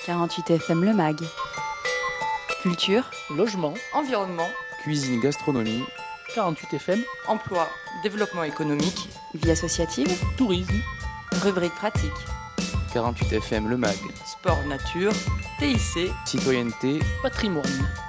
48 FM Le Mag. Culture, Logement, Environnement, Cuisine, gastronomie, 48 FM, emploi, développement économique, vie associative, tourisme, rubrique pratique, 48 FM Le Mag, sport nature, TIC, citoyenneté, patrimoine.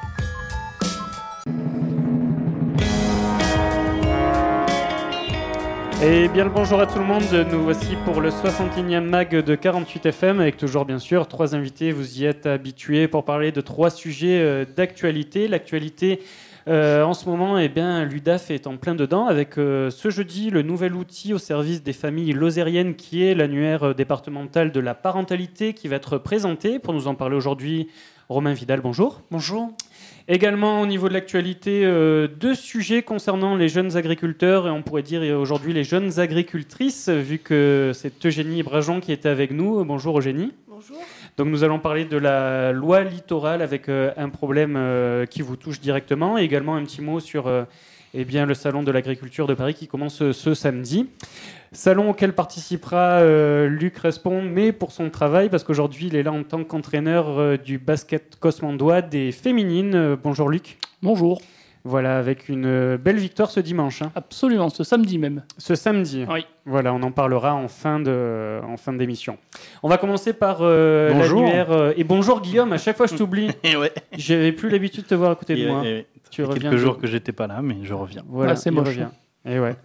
Et bien le bonjour à tout le monde, nous voici pour le 61e mag de 48 FM avec toujours bien sûr 3 invités, vous y êtes habitués pour parler de 3 sujets d'actualité. L'actualité en ce moment, l'UDAF est en plein dedans avec ce jeudi le nouvel outil au service des familles lozériennes qui est l'annuaire départemental de la parentalité qui va être présenté. Pour nous en parler aujourd'hui, Romain Vidal, bonjour. Bonjour. Également au niveau de l'actualité, 2 sujets concernant les jeunes agriculteurs et on pourrait dire aujourd'hui les jeunes agricultrices vu que c'est Eugénie Brajon qui était avec nous. Bonjour Eugénie. Bonjour. Donc nous allons parler de la loi littorale avec un problème qui vous touche directement et également un petit mot sur le salon de l'agriculture de Paris qui commence ce samedi. Salon auquel participera Luc Respond, mais pour son travail, parce qu'aujourd'hui, il est là en tant qu'entraîneur du basket cosmandois des féminines. Bonjour Luc. Bonjour. Voilà, avec une belle victoire ce dimanche. Hein. Absolument, ce samedi même. Ce samedi. Oui. Voilà, on en parlera en fin d'émission. On va commencer par l'annuaire. Et bonjour Guillaume, à chaque fois je t'oublie. Ouais. J'avais plus l'habitude de te voir à côté de moi. Tu reviens quelques jours que j'étais pas là, mais je reviens. Voilà, c'est moche. Revient. Et ouais.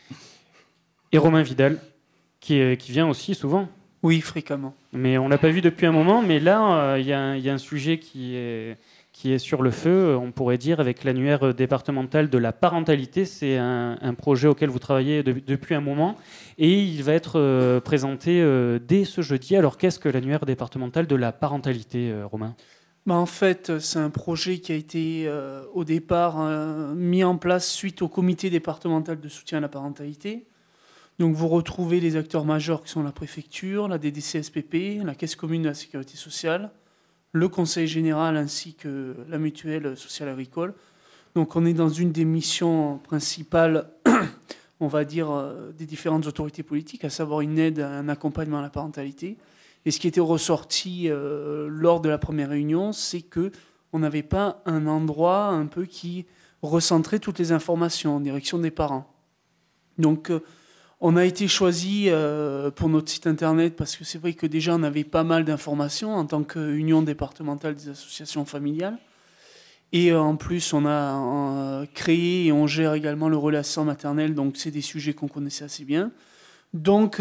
Et Romain Vidal, qui vient aussi souvent. Oui, fréquemment. Mais on l'a pas vu depuis un moment. Mais là, il y a un sujet qui est sur le feu, on pourrait dire, avec l'annuaire départemental de la parentalité. C'est un projet auquel vous travaillez depuis un moment. Et il va être présenté dès ce jeudi. Alors, qu'est-ce que l'annuaire départemental de la parentalité, Romain ? En fait, c'est un projet qui a été au départ mis en place suite au comité départemental de soutien à la parentalité. Donc vous retrouvez les acteurs majeurs qui sont la préfecture, la DDCSPP, la Caisse commune de la sécurité sociale, le conseil général ainsi que la mutuelle sociale agricole. Donc on est dans une des missions principales, on va dire, des différentes autorités politiques, à savoir une aide, un accompagnement à la parentalité. Et ce qui était ressorti lors de la première réunion, c'est qu'on n'avait pas un endroit un peu qui recentrait toutes les informations en direction des parents. Donc on a été choisi pour notre site internet parce que c'est vrai que déjà on avait pas mal d'informations en tant qu'union départementale des associations familiales. Et en plus, on a créé et on gère également le relais assistant maternel, donc c'est des sujets qu'on connaissait assez bien. Donc,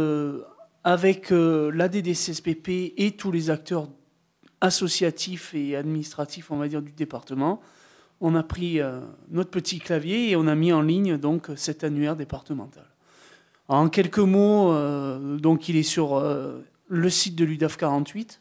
avec la DDCSPP et tous les acteurs associatifs et administratifs, on va dire, du département, on a pris notre petit clavier et on a mis en ligne donc cet annuaire départemental. En quelques mots, donc il est sur le site de l'UDAF 48.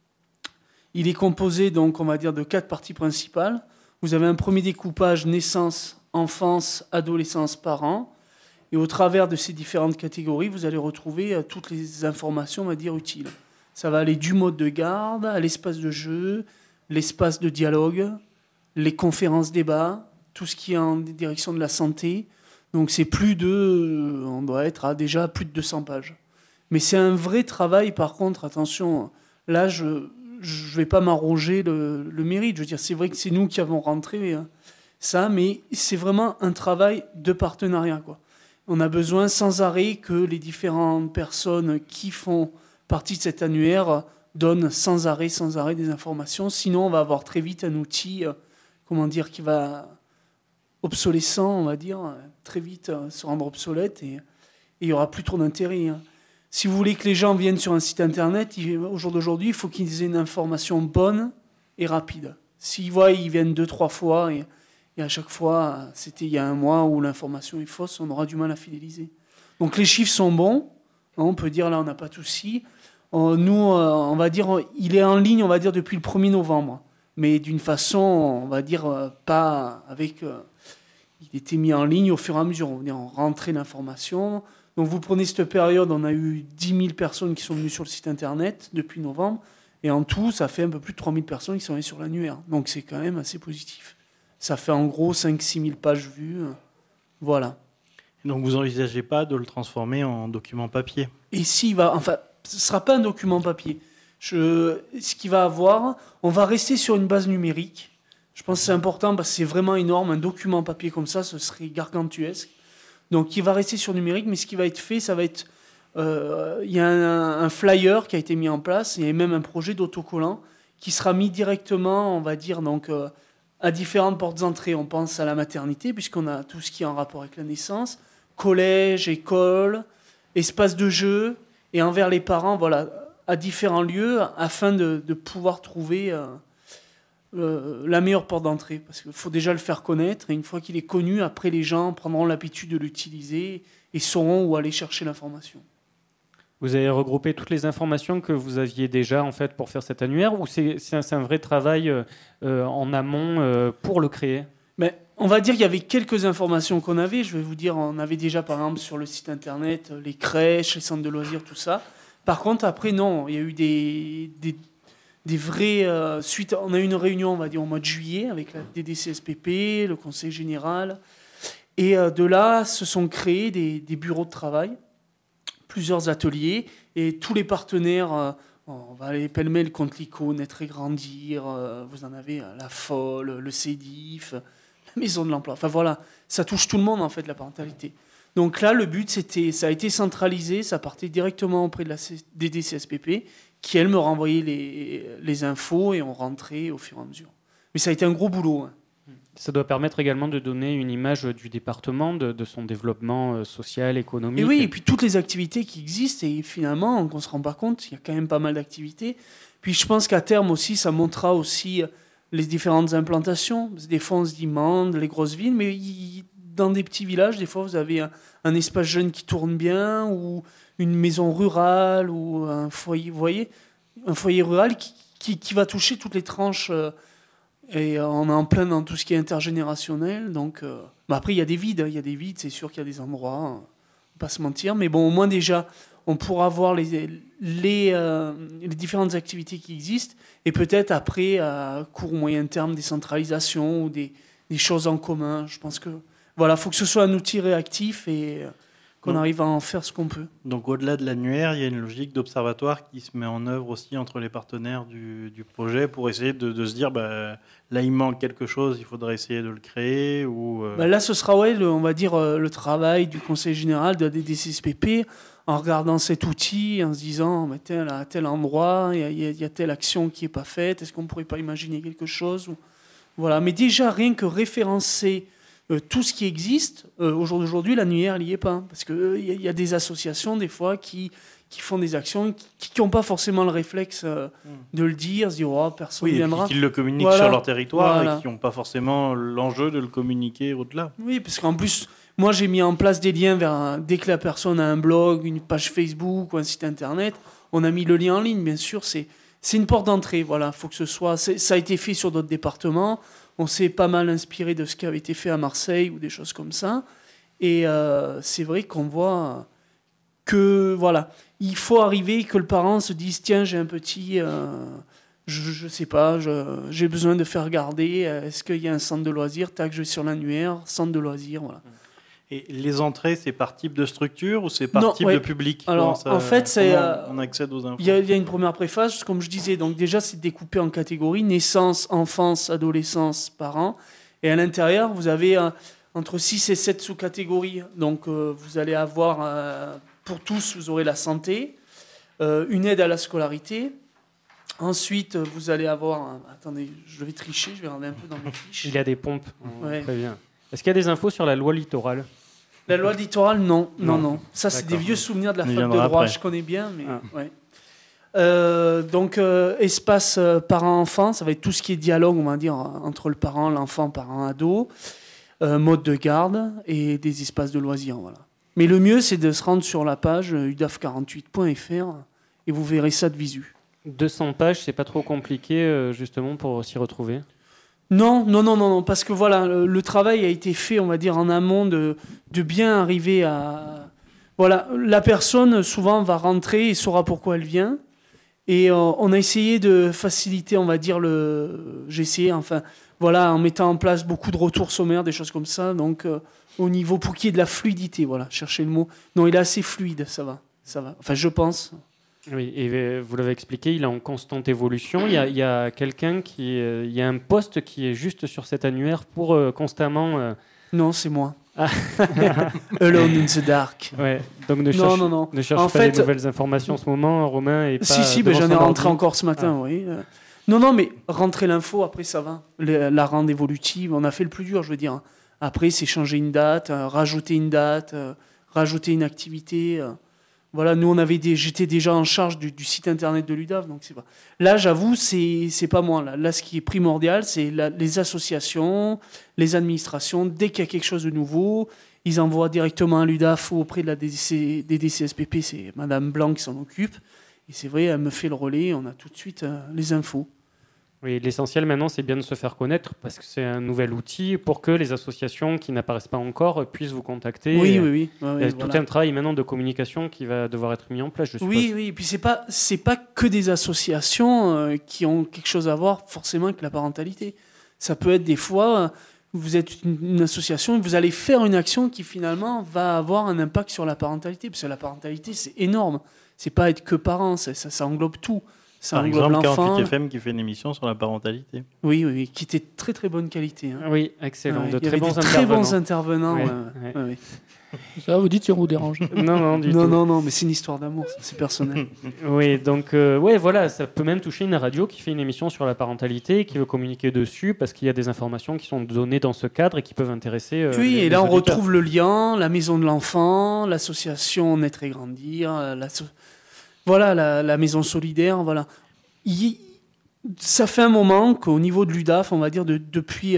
Il est composé donc, on va dire, de 4 parties principales. Vous avez un premier découpage naissance, enfance, adolescence, parents. Et au travers de ces différentes catégories, vous allez retrouver toutes les informations, on va dire, utiles. Ça va aller du mode de garde à l'espace de jeu, l'espace de dialogue, les conférences débats, tout ce qui est en direction de la santé. Donc c'est on doit être à déjà plus de 200 pages. Mais c'est un vrai travail, par contre, attention, là je ne vais pas m'arroger le mérite. Je veux dire, c'est vrai que c'est nous qui avons rentré ça, mais c'est vraiment un travail de partenariat, quoi. On a besoin sans arrêt que les différentes personnes qui font partie de cet annuaire donnent sans arrêt des informations. Sinon, on va avoir très vite un outil, qui va obsolescent, on va dire, très vite se rendre obsolète et il n'y aura plus trop d'intérêt. Si vous voulez que les gens viennent sur un site internet, au jour d'aujourd'hui, il faut qu'ils aient une information bonne et rapide. S'ils voient, ils viennent 2-3 fois et à chaque fois, c'était il y a un mois où l'information est fausse, on aura du mal à fidéliser. Donc les chiffres sont bons, on peut dire là on n'a pas de souci. Nous, on va dire, il est en ligne, on va dire, depuis le 1er novembre. Mais d'une façon, on va dire, pas avec... il était mis en ligne au fur et à mesure, on rentrait l'information. Donc vous prenez cette période, on a eu 10 000 personnes qui sont venues sur le site internet depuis novembre. Et en tout, ça fait un peu plus de 3 000 personnes qui sont venues sur l'annuaire. Donc c'est quand même assez positif. Ça fait en gros 5-6 000 pages vues. Voilà. Donc vous n'envisagez pas de le transformer en document papier ? Et ce ne sera pas un document papier. Ce qu'il va avoir, on va rester sur une base numérique. Je pense que c'est important parce que c'est vraiment énorme. Un document papier comme ça, ce serait gargantuesque. Donc, il va rester sur numérique, mais ce qui va être fait, ça va être... Il y a un flyer qui a été mis en place, et même un projet d'autocollant qui sera mis directement, on va dire, donc, à différentes portes d'entrée. On pense à la maternité, puisqu'on a tout ce qui est en rapport avec la naissance, collège, école, espace de jeu, et envers les parents, voilà, à différents lieux, afin de pouvoir trouver la meilleure porte d'entrée. Parce qu'il faut déjà le faire connaître, et une fois qu'il est connu, après les gens prendront l'habitude de l'utiliser et sauront où aller chercher l'information. Vous avez regroupé toutes les informations que vous aviez déjà en fait, pour faire cet annuaire, ou c'est un vrai travail en amont pour le créer? Mais on va dire qu'il y avait quelques informations qu'on avait. Je vais vous dire, on avait déjà par exemple sur le site internet les crèches, les centres de loisirs, tout ça. Par contre, après, non, il y a eu des vraies suites. On a eu une réunion, on va dire, au mois de juillet avec la DDCSPP, le Conseil général. Et de là, se sont créés des bureaux de travail, plusieurs ateliers, et tous les partenaires, on va aller pêle-mêle contre l'ICO, Naître et Grandir, vous en avez la FOL, le CEDIF, la Maison de l'Emploi. Enfin voilà, ça touche tout le monde en fait, la parentalité. Donc là, le but, ça a été centralisé, ça partait directement auprès de la DDCSPP, qui elle me renvoyait les infos et on rentrait au fur et à mesure. Mais ça a été un gros boulot. Hein. Ça doit permettre également de donner une image du département, de son développement social, économique. Et oui, et puis toutes les activités qui existent, et finalement, on ne se rend pas compte, il y a quand même pas mal d'activités. Puis je pense qu'à terme aussi, ça montrera aussi les différentes implantations. Des fois, on se dit Mende, les grosses villes, mais dans des petits villages, des fois, vous avez un espace jeune qui tourne bien, ou une maison rurale, ou un foyer, vous voyez, un foyer rural qui va toucher toutes les tranches. Et on est en plein dans tout ce qui est intergénérationnel. Donc, après, il y a des vides, c'est sûr qu'il y a des endroits, on ne va pas se mentir. Mais bon, au moins déjà, on pourra voir les différentes activités qui existent. Et peut-être après, à court ou moyen terme, des centralisations ou des choses en commun. Je pense que voilà, faut que ce soit un outil réactif et qu'on arrive à en faire ce qu'on peut. Donc au-delà de l'annuaire, il y a une logique d'observatoire qui se met en œuvre aussi entre les partenaires du projet pour essayer de se dire là il manque quelque chose, il faudrait essayer de le créer ou là ce sera on va dire le travail du Conseil général de la DDCSPP en regardant cet outil, en se disant à tel endroit il y a telle action qui n'est pas faite, est-ce qu'on ne pourrait pas imaginer quelque chose ou... Voilà. Mais déjà rien que référencer tout ce qui existe, au jour d'aujourd'hui, l'annuaire, il n'y est pas. Parce qu'il y a des associations, des fois, qui font des actions, qui n'ont pas forcément le réflexe de le dire, se dire, oh, personne ne viendra. Et qui le communiquent voilà. sur leur territoire voilà. et qui n'ont pas forcément l'enjeu de le communiquer au-delà. Oui, parce qu'en plus, moi, j'ai mis en place des liens vers... Dès que la personne a un blog, une page Facebook ou un site Internet, on a mis le lien en ligne, bien sûr. C'est une porte d'entrée, voilà. Faut que ce soit... Ça a été fait sur d'autres départements. On s'est pas mal inspiré de ce qui avait été fait à Marseille ou des choses comme ça. Et c'est vrai qu'on voit que, voilà, il faut arriver que le parent se dise, tiens, j'ai un petit, je sais pas, j'ai besoin de faire regarder, est-ce qu'il y a un centre de loisirs, tac, je vais sur l'annuaire, centre de loisirs, voilà. Et les entrées, c'est par type de structure ou c'est par type de public? Alors, en fait, on accède aux infos. Il y a une première préface, comme je disais. Donc déjà, c'est découpé en catégories naissance, enfance, adolescence, parents. Et à l'intérieur, vous avez entre 6 et 7 sous-catégories. Donc, vous allez avoir, pour tous, vous aurez la santé, une aide à la scolarité. Ensuite, vous allez avoir... attendez, je vais tricher, je vais regarder un peu dans mes fiches. Il y a des pompes. Ouais. Très bien. Est-ce qu'il y a des infos sur la loi littorale? La loi littorale, non. Ça, c'est des vieux souvenirs de la fac de droit, après. Je connais bien, mais... Ouais. Donc, espace parent-enfant, ça va être tout ce qui est dialogue, on va dire, entre le parent, l'enfant, parent-ado, mode de garde et des espaces de loisirs, voilà. Mais le mieux, c'est de se rendre sur la page udaf48.fr et vous verrez ça de visu. 200 pages, c'est pas trop compliqué, justement, pour s'y retrouver? Non, parce que voilà, le travail a été fait, on va dire, en amont de bien arriver à... Voilà, la personne, souvent, va rentrer et saura pourquoi elle vient. Et on a essayé de faciliter, on va dire, j'ai essayé, enfin, voilà, en mettant en place beaucoup de retours sommaires, des choses comme ça. Donc, au niveau, pour qu'il y ait de la fluidité, voilà, chercher le mot. Non, il est assez fluide, ça va. Enfin, je pense. Oui, et vous l'avez expliqué, il est en constante évolution. Il y a quelqu'un il y a un poste qui est juste sur cet annuaire pour constamment. Non, c'est moi. Ah. Alone in the dark. Ouais, donc ne cherche En pas fait, les nouvelles informations en ce moment, Romain. Et pas Si, devant j'en ai son rentré ordi. encore ce matin, oui. Non, mais rentrer l'info, après ça va. La rendre évolutive, on a fait le plus dur, je veux dire. Après, c'est changer une date, rajouter une date, rajouter une activité. Voilà, nous, j'étais déjà en charge du site internet de l'UDAF, donc c'est pas. Là, j'avoue, c'est pas moi. Là, ce qui est primordial, c'est les associations, les administrations. Dès qu'il y a quelque chose de nouveau, ils envoient directement à l'UDAF ou auprès de des DCSPP. C'est Madame Blanc qui s'en occupe. Et c'est vrai, elle me fait le relais. On a tout de suite les infos. Oui, l'essentiel maintenant, c'est bien de se faire connaître parce que c'est un nouvel outil pour que les associations qui n'apparaissent pas encore puissent vous contacter. Oui. Il y a tout un travail maintenant de communication qui va devoir être mis en place, je suppose. Oui. Et puis c'est pas que des associations qui ont quelque chose à voir forcément avec la parentalité. Ça peut être des fois, vous êtes une association et vous allez faire une action qui finalement va avoir un impact sur la parentalité. Parce que la parentalité, c'est énorme. C'est pas être que parent, ça englobe tout. Ça Par englobe exemple, l'enfant. 48 FM qui fait une émission sur la parentalité. Oui, qui était de très très bonne qualité. Hein. Oui, excellent. Ouais, De il y avait très très bons bons intervenants. Ouais. Ouais. Ça, vous dites si on vous dérange. Non, du tout. Non, mais c'est une histoire d'amour, c'est personnel. Oui, donc voilà, ça peut même toucher une radio qui fait une émission sur la parentalité, qui veut communiquer dessus parce qu'il y a des informations qui sont données dans ce cadre et qui peuvent intéresser. Oui, et les là on auditeurs. retrouve le lien, la maison de l'enfant, l'association Naître et Grandir, la maison solidaire, voilà. Ça fait un moment qu'au niveau de l'UDAF, on va dire depuis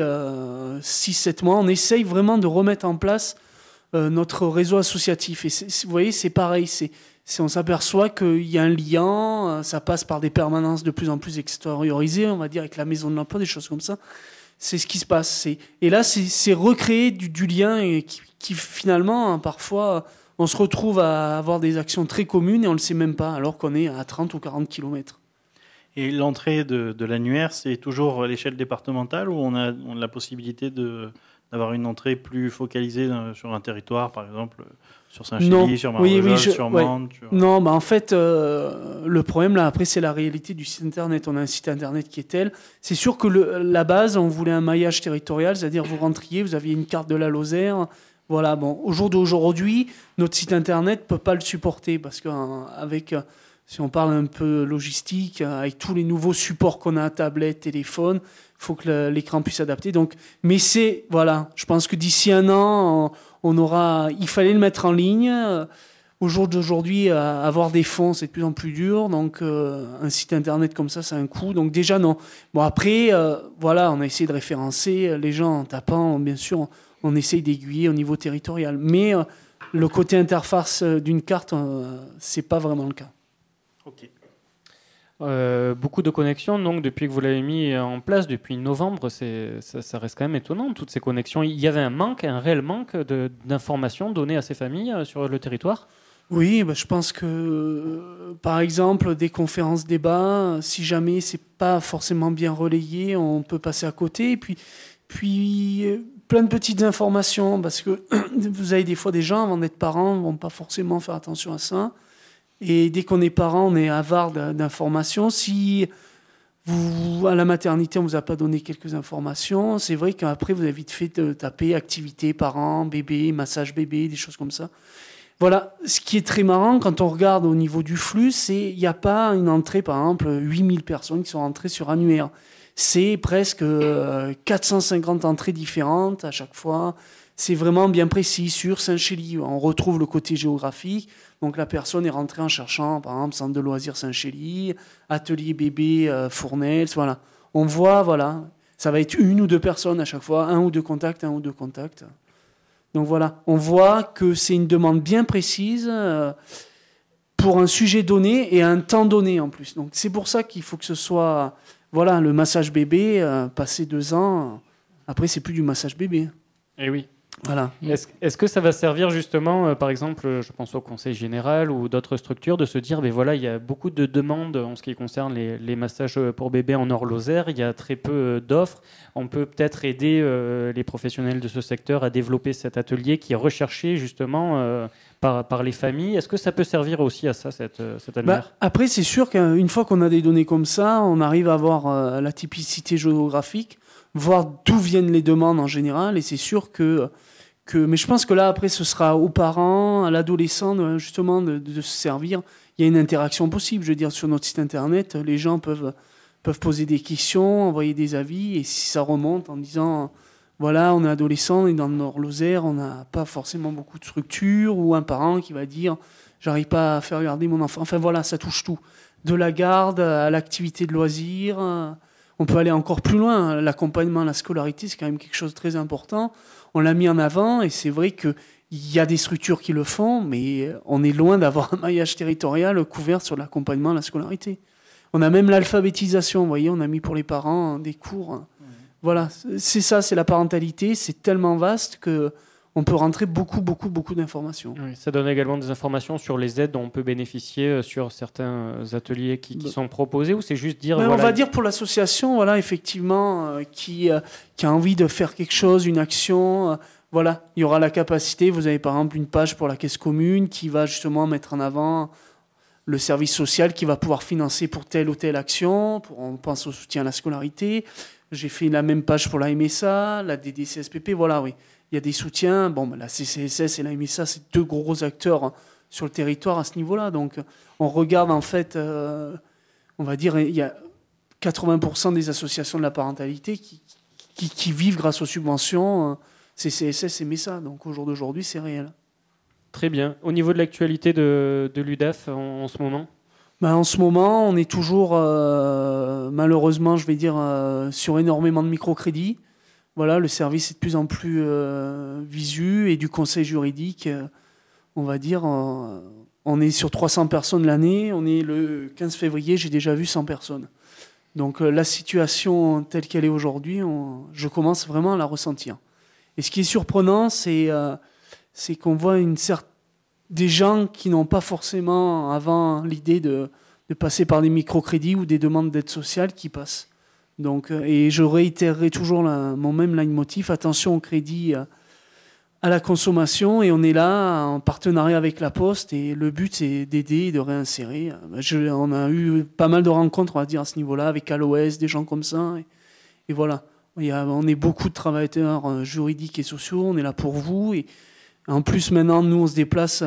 6-7 mois, on essaye vraiment de remettre en place notre réseau associatif. Et vous voyez, c'est pareil. On s'aperçoit qu'il y a un lien, ça passe par des permanences de plus en plus extériorisées, on va dire, avec la maison de l'emploi, des choses comme ça. C'est ce qui se passe. Et là, c'est recréer du lien et qui finalement, parfois, on se retrouve à avoir des actions très communes et on ne le sait même pas, alors qu'on est à 30 ou 40 kilomètres. Et l'entrée de l'annuaire, c'est toujours à l'échelle départementale ou on a la possibilité d'avoir une entrée plus focalisée sur un territoire, par exemple sur Saint-Chély, sur Marvejols, sur Mende Non, en fait, le problème, là, après, c'est la réalité du site Internet. On a un site Internet qui est tel. C'est sûr que la base, on voulait un maillage territorial, c'est-à-dire vous rentriez, vous aviez une carte de la Lozère. Voilà, bon, au jour d'aujourd'hui, notre site Internet ne peut pas le supporter parce qu'avec... Si on parle un peu logistique, avec tous les nouveaux supports qu'on a à tablette, téléphone, il faut que l'écran puisse s'adapter. Donc, mais je pense que d'ici un an, il fallait le mettre en ligne. Au jour d'aujourd'hui, avoir des fonds, c'est de plus en plus dur. Donc, un site internet comme ça a un coût. Donc déjà, non. Bon, après, on a essayé de référencer les gens en tapant, bien sûr, on essaye d'aiguiller au niveau territorial. Mais le côté interface d'une carte, c'est pas vraiment le cas. Ok. Beaucoup de connexions, donc depuis que vous l'avez mis en place, depuis novembre, ça reste quand même étonnant, toutes ces connexions. Il y avait un réel manque d'informations données à ces familles sur le territoire ? Oui, je pense que, par exemple, des conférences débats, si jamais c'est pas forcément bien relayé, on peut passer à côté. Et puis plein de petites informations, parce que vous avez des fois des gens, avant d'être parents, ne vont pas forcément faire attention à ça. Et dès qu'on est parent, on est avare d'informations. Si à la maternité, on ne vous a pas donné quelques informations, c'est vrai qu'après, vous avez vite fait de taper activité, parents, bébé, massage bébé, des choses comme ça. Voilà, ce qui est très marrant, quand on regarde au niveau du flux, il n'y a pas une entrée, par exemple, 8000 personnes qui sont entrées sur annuaire. C'est presque 450 entrées différentes à chaque fois. C'est vraiment bien précis. Sur Saint-Chély, on retrouve le côté géographique. Donc la personne est rentrée en cherchant, par exemple, centre de loisirs Saint-Chély, atelier bébé Fournel. Voilà. On voit, ça va être une ou deux personnes à chaque fois, un ou deux contacts. Donc voilà, on voit que c'est une demande bien précise pour un sujet donné et un temps donné en plus. Donc c'est pour ça qu'il faut que ce soit, le massage bébé, passé 2 ans, après c'est plus du massage bébé. Eh oui. Voilà. Est-ce que ça va servir justement, par exemple, je pense au Conseil général ou d'autres structures, de se dire, il y a beaucoup de demandes en ce qui concerne les massages pour bébés en Nord-Lozère, il y a très peu d'offres. On peut peut-être aider les professionnels de ce secteur à développer cet atelier qui est recherché justement par les familles. Est-ce que ça peut servir aussi à ça, cet annuaire ? Après, c'est sûr qu'une fois qu'on a des données comme ça, on arrive à voir la typicité géographique, voir d'où viennent les demandes en général, et c'est sûr que... Mais je pense que là, après, ce sera aux parents, à l'adolescent, justement, de se servir. Il y a une interaction possible. Je veux dire, sur notre site internet, les gens peuvent poser des questions, envoyer des avis, et si ça remonte en disant, voilà, on est adolescent, et dans le Nord-Lozère, on n'a pas forcément beaucoup de structure, ou un parent qui va dire, j'arrive pas à faire regarder mon enfant. Enfin voilà, ça touche tout. De la garde à l'activité de loisir. On peut aller encore plus loin. L'accompagnement à la scolarité, c'est quand même quelque chose de très important. On l'a mis en avant, et c'est vrai qu'il y a des structures qui le font, mais on est loin d'avoir un maillage territorial couvert sur l'accompagnement à la scolarité. On a même l'alphabétisation, vous voyez, on a mis pour les parents des cours. Voilà, c'est ça, c'est la parentalité, c'est tellement vaste qu'on peut rentrer beaucoup d'informations. Oui, ça donne également des informations sur les aides dont on peut bénéficier sur certains ateliers qui sont proposés, ou c'est juste dire... On va dire pour l'association, voilà, effectivement, qui a envie de faire quelque chose, une action... Voilà, il y aura la capacité. Vous avez par exemple une page pour la caisse commune qui va justement mettre en avant le service social qui va pouvoir financer pour telle ou telle action. On pense au soutien à la scolarité. J'ai fait la même page pour la MSA, la DDCSPP. Voilà, oui. Il y a des soutiens. Bon, la CCSS et la MSA, c'est deux gros acteurs sur le territoire à ce niveau-là. Donc, on regarde en fait, on va dire, il y a 80% des associations de la parentalité qui vivent grâce aux subventions. CCSS et MSA, donc au jour d'aujourd'hui, c'est réel. Très bien. Au niveau de l'actualité de l'UDAF en ce moment ? En ce moment, on est toujours, malheureusement, je vais dire, sur énormément de microcrédits. Voilà, le service est de plus en plus visu, et du conseil juridique, on va dire, on est sur 300 personnes l'année. On est le 15 février, j'ai déjà vu 100 personnes. Donc la situation telle qu'elle est aujourd'hui, je commence vraiment à la ressentir. Et ce qui est surprenant, c'est qu'on voit des gens qui n'ont pas forcément avant l'idée de passer par des microcrédits ou des demandes d'aide sociale qui passent. Donc, et je réitérerai toujours mon même leitmotiv, attention au crédit à la consommation, et on est là en partenariat avec la Poste, et le but c'est d'aider et de réinsérer. On a eu pas mal de rencontres, on va dire, à ce niveau-là, avec Aloès, des gens comme ça, et voilà. On est beaucoup de travailleurs juridiques et sociaux, on est là pour vous. Et en plus, maintenant, nous, on se déplace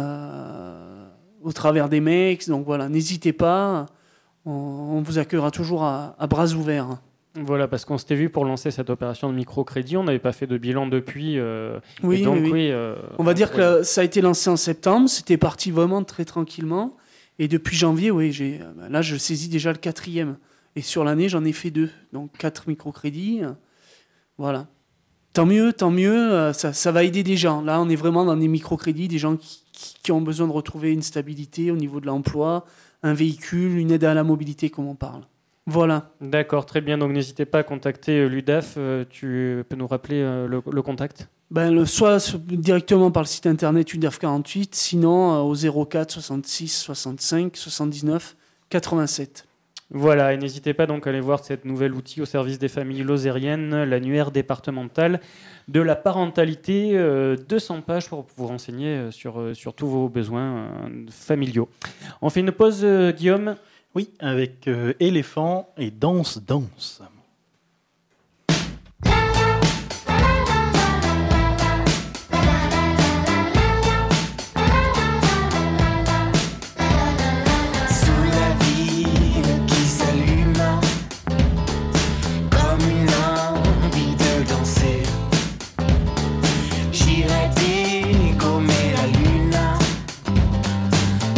au travers des mecs. Donc voilà, n'hésitez pas, on vous accueillera toujours à bras ouverts. Voilà, parce qu'on s'était vu pour lancer cette opération de microcrédit, on n'avait pas fait de bilan depuis. Oui. On va dire que ça a été lancé en septembre, c'était parti vraiment très tranquillement. Et depuis janvier, là, je saisis déjà le 4e. Et sur l'année, j'en ai fait 2, donc 4 microcrédits. Voilà. Tant mieux, ça va aider des gens. Là, on est vraiment dans des microcrédits, des gens qui ont besoin de retrouver une stabilité au niveau de l'emploi, un véhicule, une aide à la mobilité, comme on parle. Voilà. D'accord, très bien. Donc, n'hésitez pas à contacter l'UDAF. Tu peux nous rappeler le contact ? Soit directement par le site internet UDAF 48, sinon au 04 66 65 79 87. Voilà, et n'hésitez pas donc à aller voir cet nouvel outil au service des familles lozériennes, l'annuaire départemental de la parentalité, 200 pages pour vous renseigner sur tous vos besoins familiaux. On fait une pause, Guillaume ? Oui, avec éléphant et danse.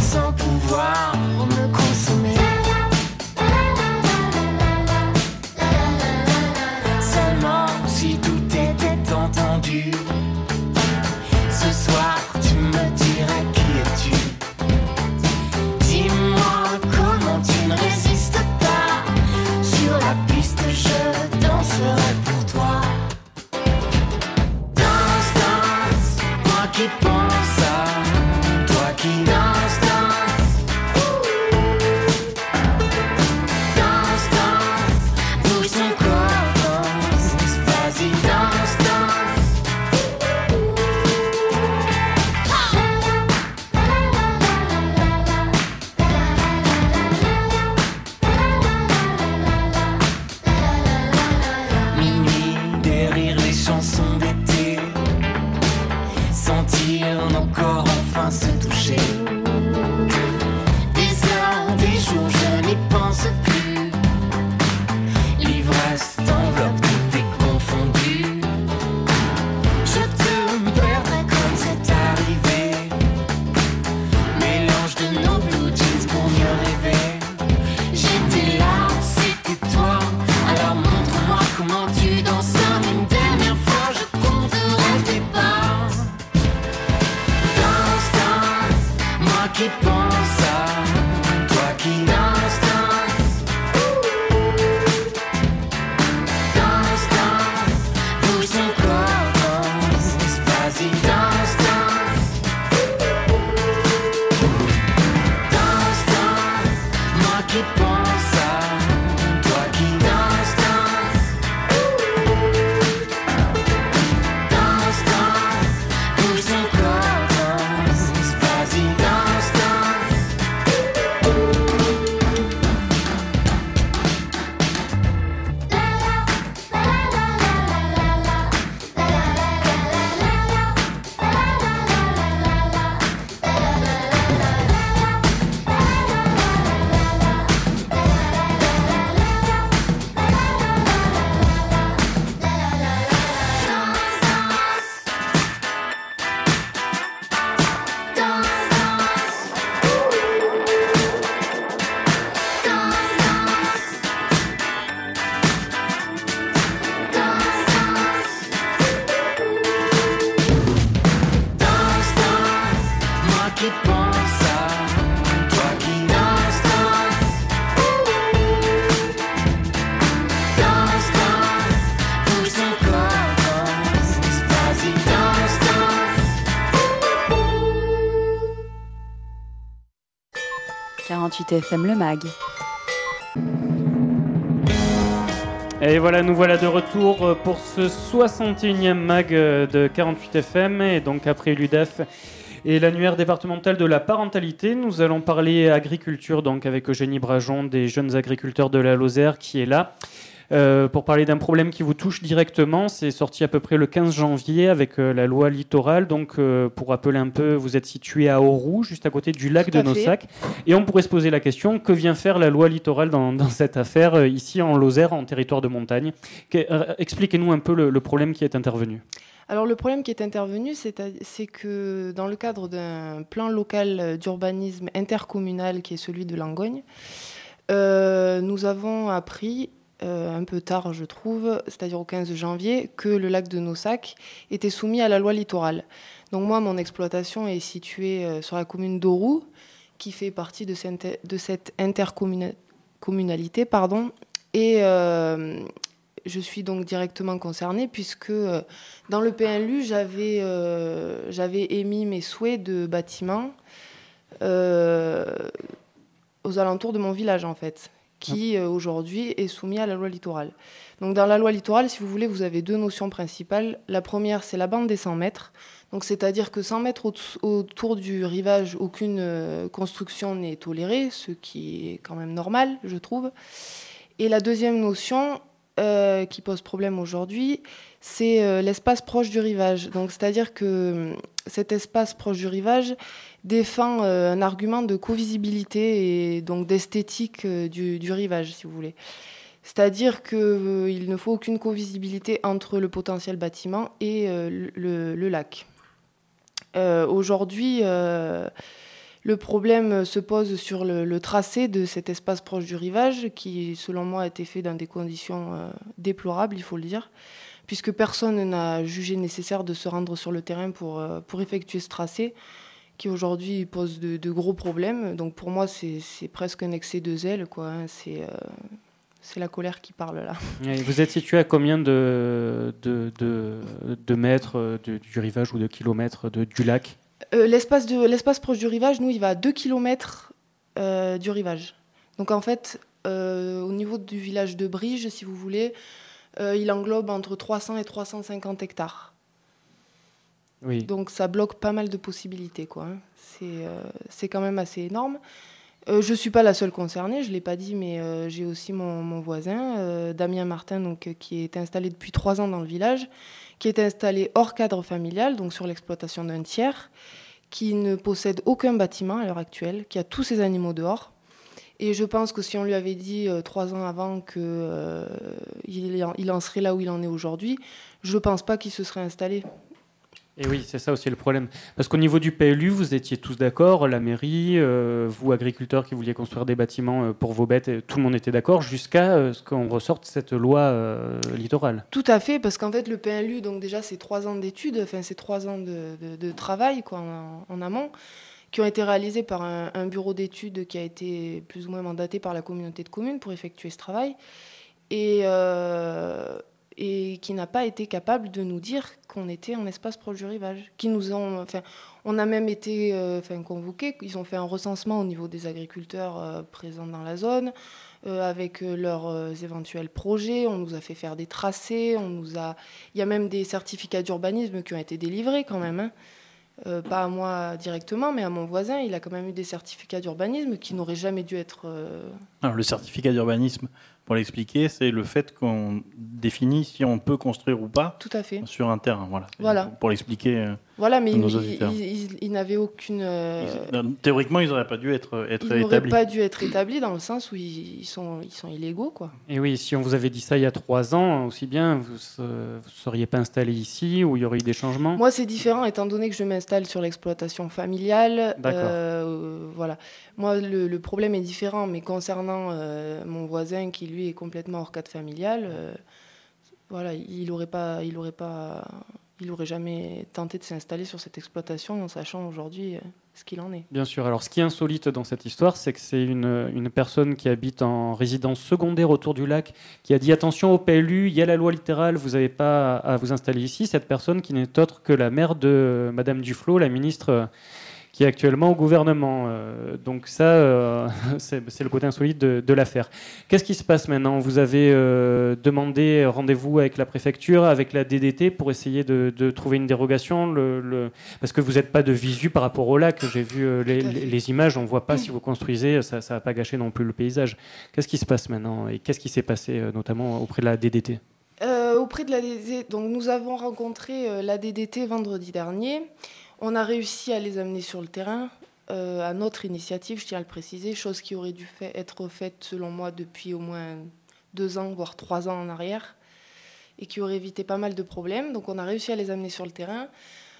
Pouvoir me consommer. Des heures, des jours, je n'y pense plus. L'ivresse t'enveloppe, tout est confondu. Je te perdrai comme c'est arrivé. Mélange de nos blue jeans pour mieux rêver. J'étais là, c'était toi. Alors montre-moi comment tu danses comme une dernière fois. Je compterai tes pas. Danse, danse, moi qui pense à toi qui danse, danse. Danse, danse, bouge ton corps, danse. Vas-y, danse, danse. Danse, danse, moi qui pense à toi qui danse, danse. Danse, danse, bouge ton corps, danse. Vas-y, danse, danse. Danse, danse, moi qui pense à toi qui danse, danse. Danse, danse, bouge ton corps, danse. Vas-y, danse, danse. 48 FM Le Mag. Et voilà, nous voilà de retour pour ce 61e mag de 48 FM. Et donc après l'UDEF et l'annuaire départemental de la parentalité, nous allons parler agriculture donc avec Eugénie Brajon des jeunes agriculteurs de la Lozère qui est là. Pour parler d'un problème qui vous touche directement. C'est sorti à peu près le 15 janvier avec la loi littorale. Donc, pour rappeler un peu, vous êtes situé à Auroux, juste à côté du lac de Nossac. Et on pourrait se poser la question, que vient faire la loi littorale dans cette affaire, ici en Lozère, en territoire de montagne? Expliquez-nous un peu le problème qui est intervenu. Alors le problème qui est intervenu, c'est que dans le cadre d'un plan local d'urbanisme intercommunal qui est celui de Langogne, nous avons appris un peu tard, je trouve, c'est-à-dire au 15 janvier, que le lac de Nossac était soumis à la loi littorale. Donc moi, mon exploitation est située sur la commune d'Auroux, qui fait partie de cette intercommunalité, et je suis donc directement concernée, puisque dans le PNLU, j'avais émis mes souhaits de bâtiments aux alentours de mon village, en fait, qui aujourd'hui est soumis à la loi littorale. Donc dans la loi littorale, si vous voulez, vous avez deux notions principales. La première, c'est la bande des 100 mètres. Donc c'est-à-dire que 100 mètres autour du rivage, aucune construction n'est tolérée, ce qui est quand même normal, je trouve. Et la deuxième notion qui pose problème aujourd'hui, c'est l'espace proche du rivage. Donc c'est-à-dire que cet espace proche du rivage défend un argument de covisibilité et donc d'esthétique du rivage, si vous voulez. C'est-à-dire qu'il ne faut aucune covisibilité entre le potentiel bâtiment et le lac. Aujourd'hui, le problème se pose sur le tracé de cet espace proche du rivage qui, selon moi, a été fait dans des conditions déplorables, il faut le dire, puisque personne n'a jugé nécessaire de se rendre sur le terrain pour effectuer ce tracé, qui aujourd'hui pose de gros problèmes. Donc pour moi, c'est presque un excès de zèle, quoi. C'est la colère qui parle là. Et vous êtes situé à combien de mètres du rivage ou de kilomètres du lac? L'espace proche du rivage, nous, il va à 2 km du rivage. Donc en fait, au niveau du village de Brige, si vous voulez, il englobe entre 300 et 350 hectares. Oui. Donc ça bloque pas mal de possibilités, quoi. C'est quand même assez énorme. Je ne suis pas la seule concernée, je ne l'ai pas dit, mais j'ai aussi mon voisin, Damien Martin, donc, qui est installé depuis 3 ans dans le village, qui est installé hors cadre familial, donc sur l'exploitation d'un tiers, qui ne possède aucun bâtiment à l'heure actuelle, qui a tous ses animaux dehors. Et je pense que si on lui avait dit 3 ans avant qu'il en serait là où il en est aujourd'hui, je ne pense pas qu'il se serait installé. Et oui, c'est ça aussi le problème. Parce qu'au niveau du PLU, vous étiez tous d'accord, la mairie, vous agriculteurs qui vouliez construire des bâtiments pour vos bêtes, tout le monde était d'accord, jusqu'à ce qu'on ressorte cette loi littorale. Tout à fait, parce qu'en fait le PLU, donc déjà c'est 3 ans d'études, enfin c'est 3 ans de travail quoi, en amont, qui ont été réalisés par un bureau d'études qui a été plus ou moins mandaté par la communauté de communes pour effectuer ce travail. Et qui n'a pas été capable de nous dire qu'on était en espace proche du rivage. On a même été convoqués, ils ont fait un recensement au niveau des agriculteurs présents dans la zone, avec leurs éventuels projets, on nous a fait faire des tracés, il y a même des certificats d'urbanisme qui ont été délivrés quand même, hein. Pas à moi directement, mais à mon voisin, il a quand même eu des certificats d'urbanisme qui n'auraient jamais dû être... Alors, le certificat d'urbanisme, pour l'expliquer, c'est le fait qu'on définit si on peut construire ou pas. Tout à fait. Sur un terrain. Voilà. Pour l'expliquer voilà, mais à nos auditeurs. Ils n'avaient aucune... Théoriquement, ils n'auraient pas dû être établis. Ils n'auraient pas dû être établis dans le sens où ils sont illégaux, quoi. Et oui, si on vous avait dit ça il y a 3 ans, aussi bien, vous ne seriez pas installé ici, ou il y aurait eu des changements? Moi, c'est différent, étant donné que je m'installe sur l'exploitation familiale. Voilà. Moi, le problème est différent, mais concernant mon voisin qui, lui, est complètement hors cadre familial, voilà, il aurait jamais tenté de s'installer sur cette exploitation en sachant aujourd'hui ce qu'il en est. Bien sûr. Alors, ce qui est insolite dans cette histoire, c'est que c'est une personne qui habite en résidence secondaire autour du lac qui a dit attention au PLU, il y a la loi littérale, vous n'avez pas à vous installer ici. Cette personne qui n'est autre que la mère de Madame Duflot, la ministre qui est actuellement au gouvernement. Donc ça, c'est le côté insolite de l'affaire. Qu'est-ce qui se passe maintenant? Vous avez demandé rendez-vous avec la préfecture, avec la DDT, pour essayer de trouver une dérogation, parce que vous n'êtes pas de visu par rapport au lac. J'ai vu les images, on ne voit pas si vous construisez, ça ne va pas gâcher non plus le paysage. Qu'est-ce qui se passe maintenant et qu'est-ce qui s'est passé notamment auprès de la DDT? Auprès de la DDT, donc nous avons rencontré la DDT vendredi dernier. On a réussi à les amener sur le terrain, à notre initiative, je tiens à le préciser, chose qui aurait dû être faite, selon moi, depuis au moins 2 ans, voire 3 ans en arrière, et qui aurait évité pas mal de problèmes. Donc on a réussi à les amener sur le terrain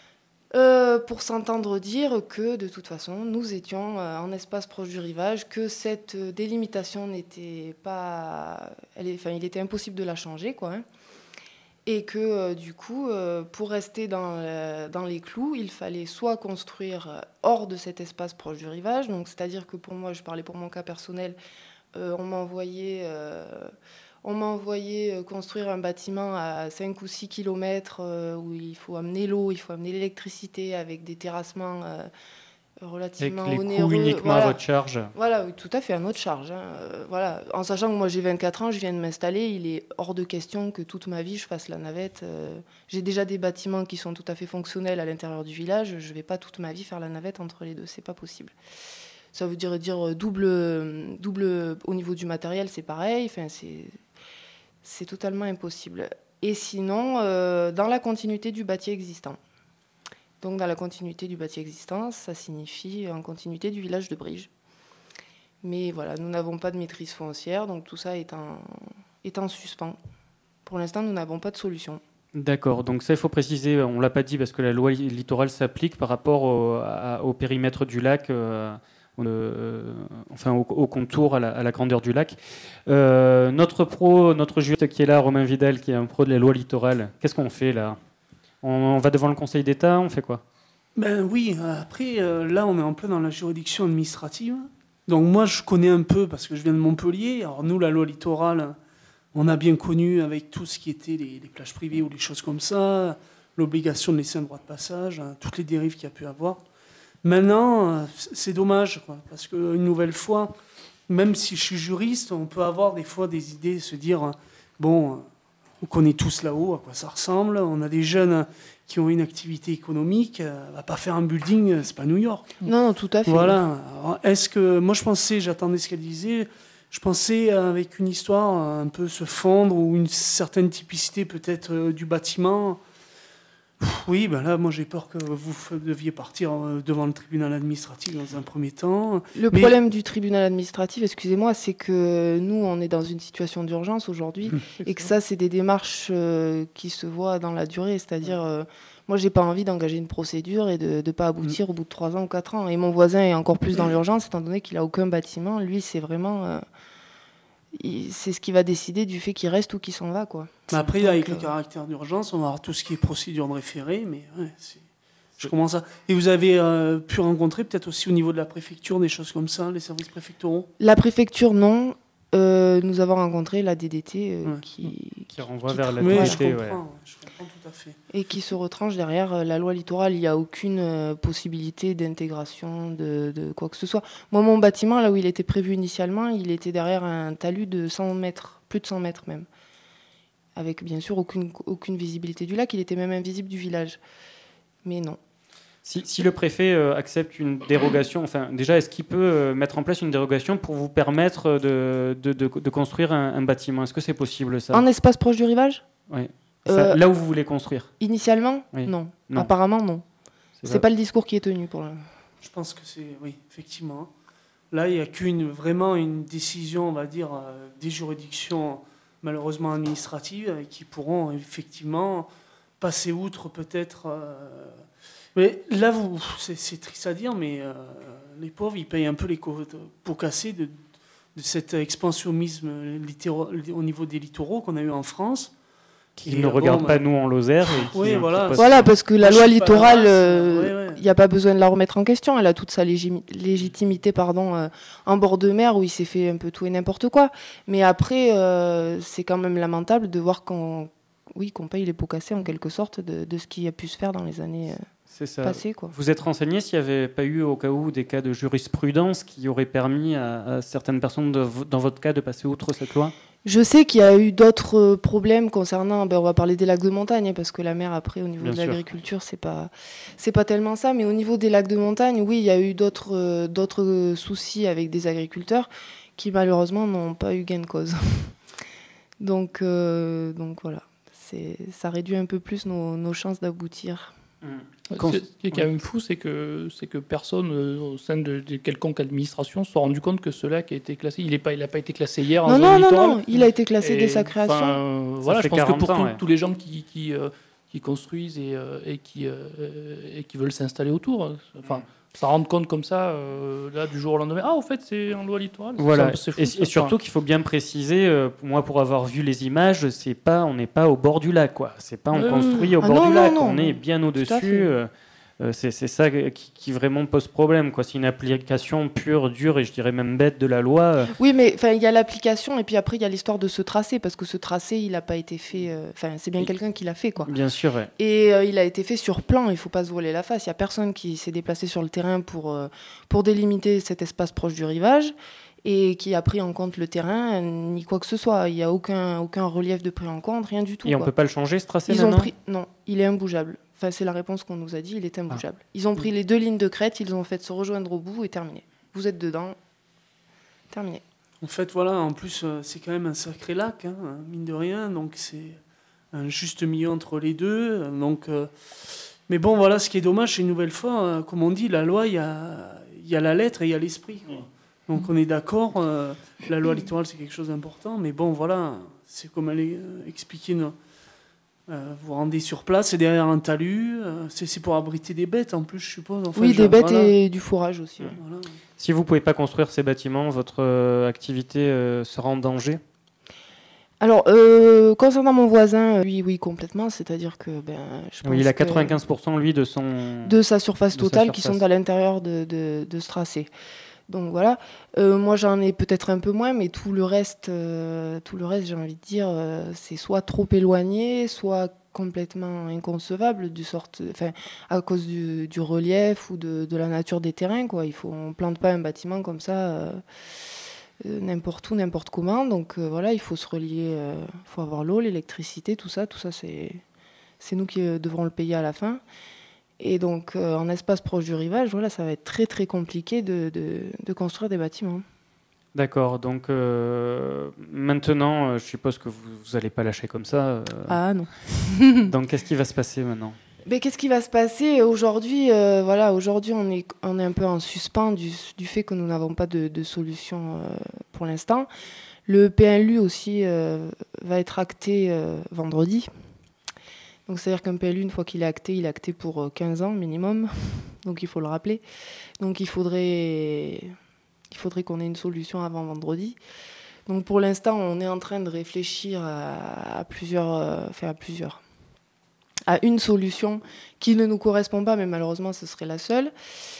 pour s'entendre dire que, de toute façon, nous étions en espace proche du rivage, que cette délimitation n'était pas... il était impossible de la changer, quoi, hein. Et que du coup, pour rester dans les clous, il fallait soit construire hors de cet espace proche du rivage, donc c'est-à-dire que pour moi, je parlais pour mon cas personnel, on m'a envoyé construire un bâtiment à 5 ou 6 kilomètres où il faut amener l'eau, il faut amener l'électricité avec des terrassements relativement avec les onéreux. coûts uniquement à votre charge. Voilà, oui, tout à fait, à notre charge. Voilà. En sachant que moi j'ai 24 ans, je viens de m'installer, il est hors de question que toute ma vie je fasse la navette. J'ai déjà des bâtiments qui sont tout à fait fonctionnels à l'intérieur du village, je ne vais pas toute ma vie faire la navette entre les deux, c'est pas possible. Ça veut dire double au niveau du matériel, c'est pareil, enfin, c'est totalement impossible. Et sinon, dans la continuité du bâti existant. Donc dans la continuité du bâti existant, ça signifie en continuité du village de Briges. Mais voilà, nous n'avons pas de maîtrise foncière, donc tout ça est en suspens. Pour l'instant, nous n'avons pas de solution. D'accord, donc ça il faut préciser, on ne l'a pas dit parce que la loi littorale s'applique par rapport au périmètre du lac, au contour, à la grandeur du lac. Notre juriste qui est là, Romain Vidal, qui est un pro de la loi littorale, qu'est-ce qu'on fait là? On va devant le Conseil d'État, on fait quoi? Ben oui, après, là, on est un peu dans la juridiction administrative. Donc moi, je connais un peu, parce que je viens de Montpellier. Alors nous, la loi littorale, on a bien connu avec tout ce qui était les plages privées ou les choses comme ça, l'obligation de laisser un droit de passage, toutes les dérives qu'il y a pu avoir. Maintenant, c'est dommage, quoi, parce qu'une nouvelle fois, même si je suis juriste, on peut avoir des fois des idées, se dire, bon... On connaît tous là-haut à quoi ça ressemble. On a des jeunes qui ont une activité économique. On va pas faire un building, c'est pas New York. Non, tout à fait. Voilà. Alors, est-ce que moi j'attendais ce qu'elle disait. Je pensais avec une histoire un peu se fondre ou une certaine typicité peut-être du bâtiment. Oui, ben là, moi j'ai peur que vous deviez partir devant le tribunal administratif dans un premier temps. Le problème du tribunal administratif, excusez-moi, c'est que nous, on est dans une situation d'urgence aujourd'hui et que ça, c'est des démarches qui se voient dans la durée. C'est-à-dire, moi, j'ai pas envie d'engager une procédure et de pas aboutir au bout de 3 ans ou 4 ans. Et mon voisin est encore plus dans l'urgence, étant donné qu'il a aucun bâtiment. Lui, c'est vraiment... c'est ce qui va décider du fait qu'il reste ou qu'il s'en va, quoi. Mais après, avec le caractère d'urgence, on va avoir tout ce qui est procédure de référé, mais ouais, je commence à... Et vous avez pu rencontrer peut-être aussi au niveau de la préfecture des choses comme ça, les services préfectoraux? La préfecture, non. Nous avons rencontré la DDT qui renvoie vers la DDT. DDT, Je comprends tout à fait. Et qui se retranche derrière la loi littorale. Il n'y a aucune possibilité d'intégration de quoi que ce soit. Moi, mon bâtiment, là où il était prévu initialement, il était derrière un talus de 100 mètres, plus de 100 mètres même. Avec bien sûr aucune visibilité du lac. Il était même invisible du village. Mais non. Si le préfet accepte une dérogation, enfin déjà, est-ce qu'il peut mettre en place une dérogation pour vous permettre de construire un bâtiment? Est-ce que c'est possible, ça? En espace proche du rivage? Oui. Là où vous voulez construire? Initialement, oui. Non. Non. Apparemment, non. C'est pas le discours qui est tenu pour l'instant. Je pense que c'est... Oui, effectivement. Là, il n'y a vraiment une décision, on va dire, des juridictions malheureusement administratives qui pourront effectivement passer outre peut-être... Mais là, c'est triste à dire, mais les pauvres, ils payent un peu les pots cassés de cet expansionnisme au niveau des littoraux qu'on a eu en France. Qui ne regarde pas nous en Lozère. Oui, voilà. Voilà, parce que la loi littorale, il n'y a pas besoin de la remettre en question. Elle a toute sa légitimité en bord de mer où il s'est fait un peu tout et n'importe quoi. Mais après, c'est quand même lamentable de voir qu'on paye les pots cassés en quelque sorte de ce qui a pu se faire dans les années... C'est ça. Passé, quoi. Vous êtes renseigné s'il n'y avait pas eu au cas où des cas de jurisprudence qui auraient permis à certaines personnes, dans votre cas, de passer outre cette loi? Je sais qu'il y a eu d'autres problèmes concernant, on va parler des lacs de montagne, parce que la mer, après, au niveau Bien de sûr. l'agriculture, c'est pas tellement ça, mais au niveau des lacs de montagne, oui, il y a eu d'autres soucis avec des agriculteurs qui, malheureusement, n'ont pas eu gain de cause. donc voilà, ça réduit un peu plus nos chances d'aboutir. Ce qui est quand même fou, c'est que personne au sein de quelconque administration se soit rendu compte que ce lac a été classé. Il n'a pas été classé hier en zone littorale. Non, il a été classé dès sa création. Voilà, je pense que pour tous les gens qui construisent et qui veulent s'installer autour, ça rendre compte comme ça, là, du jour au lendemain. Ah, en fait, c'est en loi littorale. Voilà. C'est fou, et surtout qu'il faut bien préciser, moi, pour avoir vu les images, on n'est pas au bord du lac, quoi. C'est pas on construit au bord du lac, on est bien au-dessus. C'est ça qui vraiment pose problème, quoi. C'est une application pure, dure et je dirais même bête de la loi. Oui, mais il y a l'application et puis après il y a l'histoire de ce tracé, parce que ce tracé il n'a pas été fait. C'est bien quelqu'un qui l'a fait, quoi. Bien sûr. Ouais. Et il a été fait sur plan. Il faut pas se voiler la face. Il y a personne qui s'est déplacé sur le terrain pour délimiter cet espace proche du rivage et qui a pris en compte le terrain ni quoi que ce soit. Il n'y a aucun relief de pris en compte, rien du tout. Et on peut pas le changer, ce tracé? Non, il est imbougeable. Enfin, c'est la réponse qu'on nous a dit, il est imbougeable. Ils ont pris les 2 lignes de crête, ils ont fait se rejoindre au bout et terminé. Vous êtes dedans, terminé. En fait, voilà, en plus, c'est quand même un sacré lac, hein, mine de rien, donc c'est un juste milieu entre les deux. Mais bon, voilà, ce qui est dommage, c'est une nouvelle fois, comme on dit, la loi, il y a la lettre et il y a l'esprit. Donc on est d'accord, la loi littorale, c'est quelque chose d'important, mais bon, voilà, c'est comme elle est expliquée. Vous rendez sur place, c'est derrière un talus, c'est pour abriter des bêtes en plus, je suppose. Enfin, oui, des bêtes et du fourrage aussi. Ouais. Voilà. Si vous ne pouvez pas construire ces bâtiments, votre activité sera en danger? Alors, concernant mon voisin, oui, complètement. C'est-à-dire que je pense il a 95% lui de sa surface totale qui sont à l'intérieur de ce tracé. Donc voilà, moi j'en ai peut-être un peu moins, mais tout le reste j'ai envie de dire, c'est soit trop éloigné, soit complètement inconcevable, à cause du relief ou de la nature des terrains, quoi. On plante pas un bâtiment comme ça n'importe où, n'importe comment. Donc voilà, il faut se relier, il faut avoir l'eau, l'électricité, tout ça c'est nous qui devrons le payer à la fin. Et donc, en espace proche du rivage, voilà, ça va être très très compliqué de construire des bâtiments. D'accord, donc maintenant, je suppose que vous n'allez pas lâcher comme ça. Ah non. Donc, qu'est-ce qui va se passer maintenant? Mais qu'est-ce qui va se passer aujourd'hui? Aujourd'hui, on est un peu en suspens du fait que nous n'avons pas de solution pour l'instant. Le PLU aussi va être acté vendredi. Donc, c'est-à-dire qu'un PLU, une fois qu'il est acté, il est acté pour 15 ans minimum. Donc, il faut le rappeler. Donc, il faudrait qu'on ait une solution avant vendredi. Donc, pour l'instant, on est en train de réfléchir à une solution qui ne nous correspond pas, mais malheureusement, ce serait la seule.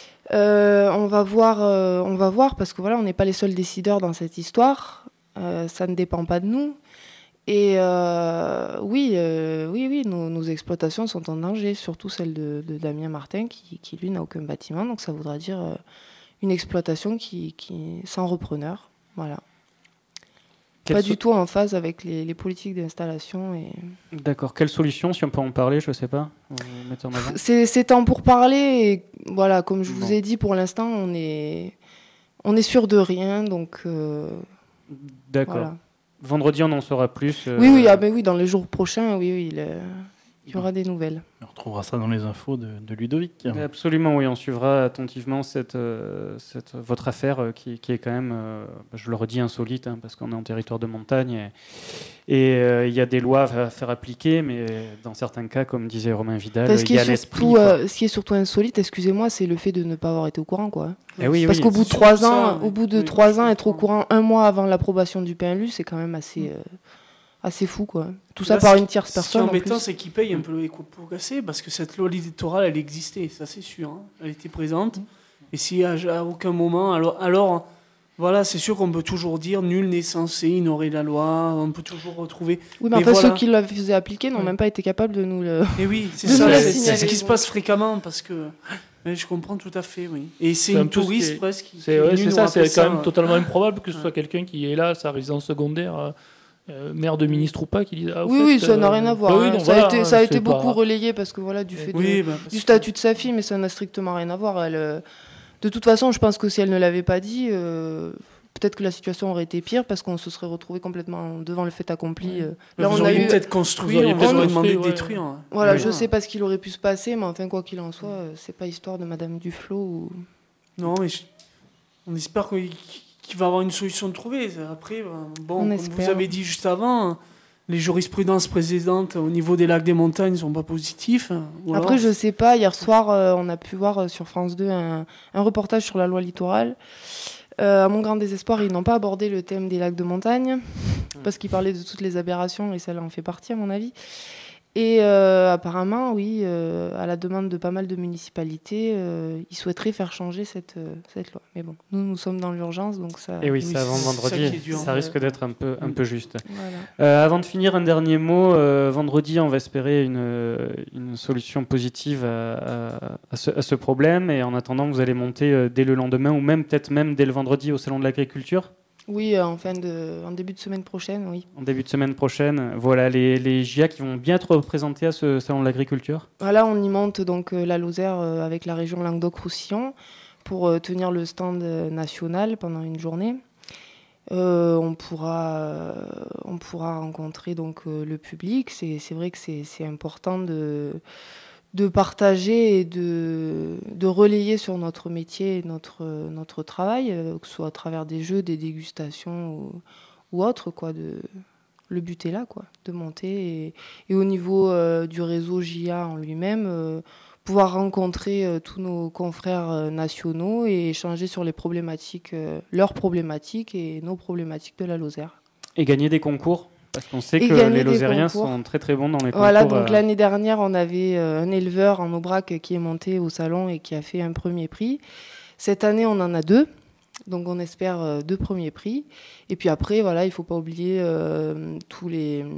On va voir, parce que voilà, on n'est pas les seuls décideurs dans cette histoire. Ça ne dépend pas de nous. Et oui, nos exploitations sont en danger, surtout celle de Damien Martin, qui lui n'a aucun bâtiment. Donc ça voudra dire une exploitation qui sans repreneur. Voilà. Pas du tout en phase avec les politiques d'installation. D'accord. Quelle solution, si on peut en parler, je ne sais pas, mettre en avant. C'est temps pour parler. Et voilà, comme je vous ai dit, pour l'instant, on est sûr de rien. Donc, d'accord. Voilà. Vendredi, on en saura plus. Oui, dans les jours prochains, il y aura des nouvelles. On retrouvera ça dans les infos de Ludovic. Absolument, oui, on suivra attentivement votre affaire qui est quand même, je le redis, insolite, parce qu'on est en territoire de montagne et il y a des lois à faire appliquer, mais dans certains cas, comme disait Romain Vidal, il y a l'esprit. Ce qui est surtout insolite, excusez-moi, c'est le fait de ne pas avoir été au courant, quoi. Parce qu'au bout de 3 ans, être au courant 1 mois avant l'approbation du PLU, c'est quand même assez fou, quoi. Tout ça par une tierce personne. Ce qui est embêtant, c'est qu'ils payent un peu les coups pour casser, parce que cette loi électorale, elle existait, ça c'est sûr. Hein. Elle était présente. Et si à aucun moment, alors voilà, c'est sûr qu'on peut toujours dire nul n'est censé ignorer la loi, on peut toujours retrouver. Oui, mais en fait, ceux qui la faisaient appliquer n'ont même pas été capables de nous le. Et oui, c'est ça, c'est ce qui se passe fréquemment, parce que. Mais je comprends tout à fait, oui. Et c'est une touriste presque. C'est ça, c'est quand même totalement improbable que ce soit quelqu'un qui est là, sa résidence secondaire. Maire de ministre ou pas, qui dit oui, ça n'a rien à voir. Ça a été beaucoup relayé parce que voilà, du fait du statut de sa fille, mais ça n'a strictement rien à voir. De toute façon, je pense que si elle ne l'avait pas dit, peut-être que la situation aurait été pire parce qu'on se serait retrouvé complètement devant le fait accompli. Là, on a eu peut-être construit, on aurait demandé de détruire. Voilà, je sais pas ce qu'il aurait pu se passer, mais enfin, quoi qu'il en soit, c'est pas histoire de Madame Duflot ou. Non, mais on espère qu'il va y avoir une solution de trouver. Après, comme vous avez dit juste avant, les jurisprudences précédentes au niveau des lacs des montagnes ne sont pas positifs. Après, je sais pas. Hier soir, on a pu voir sur France 2 un reportage sur la loi littorale. À mon grand désespoir, ils n'ont pas abordé le thème des lacs de montagne parce qu'ils parlaient de toutes les aberrations et ça en fait partie, à mon avis. Et apparemment, oui, à la demande de pas mal de municipalités, ils souhaiteraient faire changer cette loi. Mais bon, nous sommes dans l'urgence, donc ça... Et oui, ça avant vendredi, ça risque d'être un peu juste. Voilà. Avant de finir, un dernier mot. Vendredi, on va espérer une solution positive à ce problème. Et en attendant, vous allez monter dès le lendemain, ou peut-être même dès le vendredi au Salon de l'Agriculture. Oui, en début de semaine prochaine, oui. En début de semaine prochaine, voilà les GIA qui vont bien être représentés à ce Salon de l'Agriculture. Voilà, on y monte donc la Lozère avec la région Languedoc-Roussillon pour tenir le stand national pendant une journée. On pourra rencontrer donc le public. C'est vrai que c'est important de partager et de relayer sur notre métier et notre travail, que ce soit à travers des jeux, des dégustations ou autre, quoi. Le but est là, quoi, de monter. Et au niveau du réseau JA en lui-même, pouvoir rencontrer tous nos confrères nationaux et échanger sur les problématiques, leurs problématiques et nos problématiques de la Lozère. Et gagner des concours ? Parce qu'on sait que les Lozériens sont très très bons dans les concours. Voilà, donc l'année dernière, on avait un éleveur en Aubrac qui est monté au salon et qui a fait un premier prix. Cette année, on en a 2. Donc on espère 2 premiers prix. Et puis après, voilà, il ne faut pas oublier tous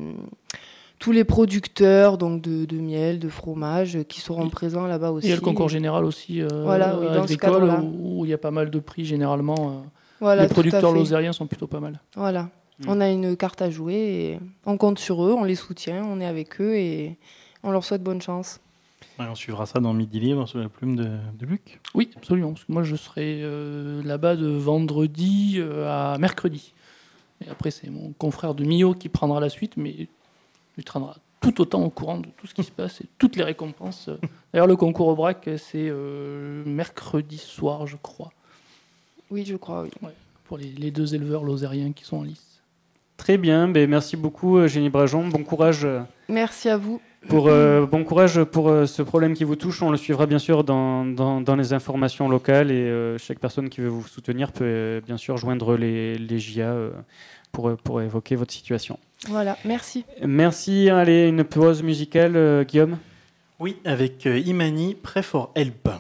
les producteurs donc de miel, de fromage qui seront présents là-bas aussi. Il y a le concours général aussi agricole où il y a pas mal de prix généralement. Les producteurs lozériens sont plutôt pas mal. Voilà. On a une carte à jouer et on compte sur eux, on les soutient, on est avec eux et on leur souhaite bonne chance. Ouais, on suivra ça dans Midi Libre sous la plume de Luc. Oui, absolument. Parce que moi, je serai là-bas de vendredi à mercredi. Et après, c'est mon confrère de Millau qui prendra la suite, mais il tout autant au courant de tout ce qui se passe et toutes les récompenses. D'ailleurs, le concours au BRAC, c'est mercredi soir, je crois. Oui, je crois, oui. Ouais, pour les 2 éleveurs lozériens qui sont en lice. Très bien, merci beaucoup Jenny Brajon. Bon courage. Merci à vous. Bon courage pour ce problème qui vous touche. On le suivra bien sûr dans les informations locales et chaque personne qui veut vous soutenir peut bien sûr joindre les JA pour évoquer votre situation. Voilà, merci. Merci. Allez, une pause musicale, Guillaume. Oui, avec Imani, Pray for Help.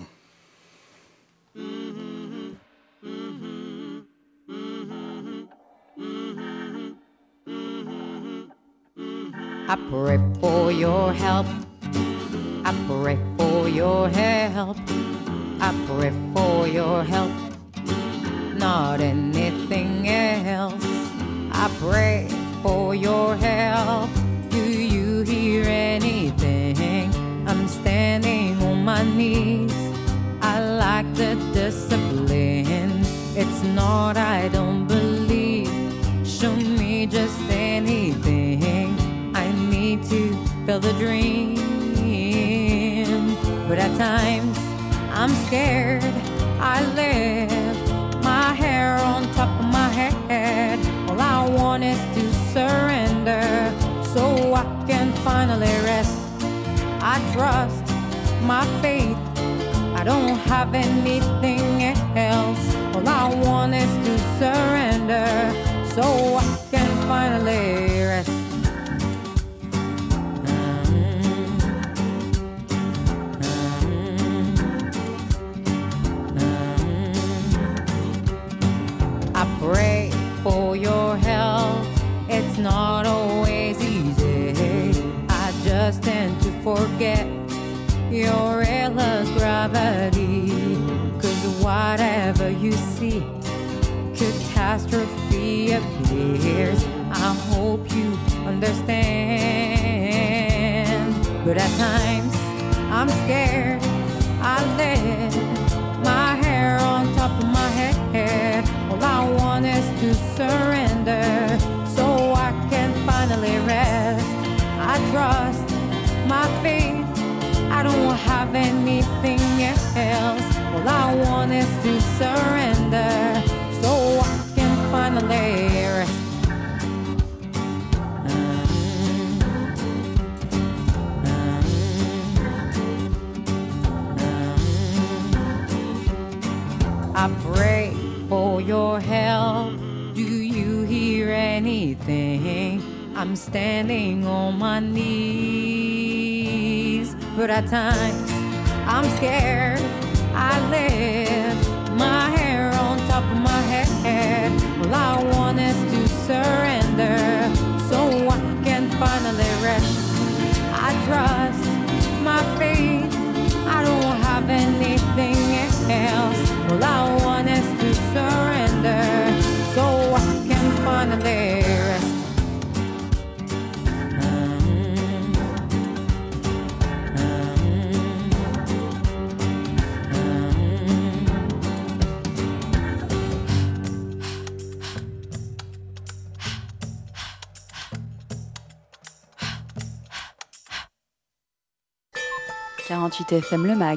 I pray for your help. I pray for your help. I pray for your help. Not anything else. I pray for your help. Do you hear anything? I'm standing on my knees. I like the discipline. It's not I don't believe. Show me just anything. I need to feel the dream. But at times I'm scared. I live my hair on top of my head. All I want is to surrender so I can finally rest. I trust my faith. I don't have anything else. All I want is to surrender so I can finally rest. I pray for your help. It's not always easy. I just tend to forget your endless gravity. 'Cause whatever you see, catastrophe appears. I hope you understand. But at times I'm scared. I live my hair on top of my head. All I want is to surrender so I can finally rest. I trust my faith. I don't have anything else. All I want is to surrender so I can finally rest. I pray for your help. Do you hear anything? I'm standing on my knees. But at times I'm scared. I live my hair on top of my head. All I want is to surrender so I can finally rest. I trust my faith. I don't have anything else. All I want is to surrender so I can finally rest. « 48 FM Le Mag ».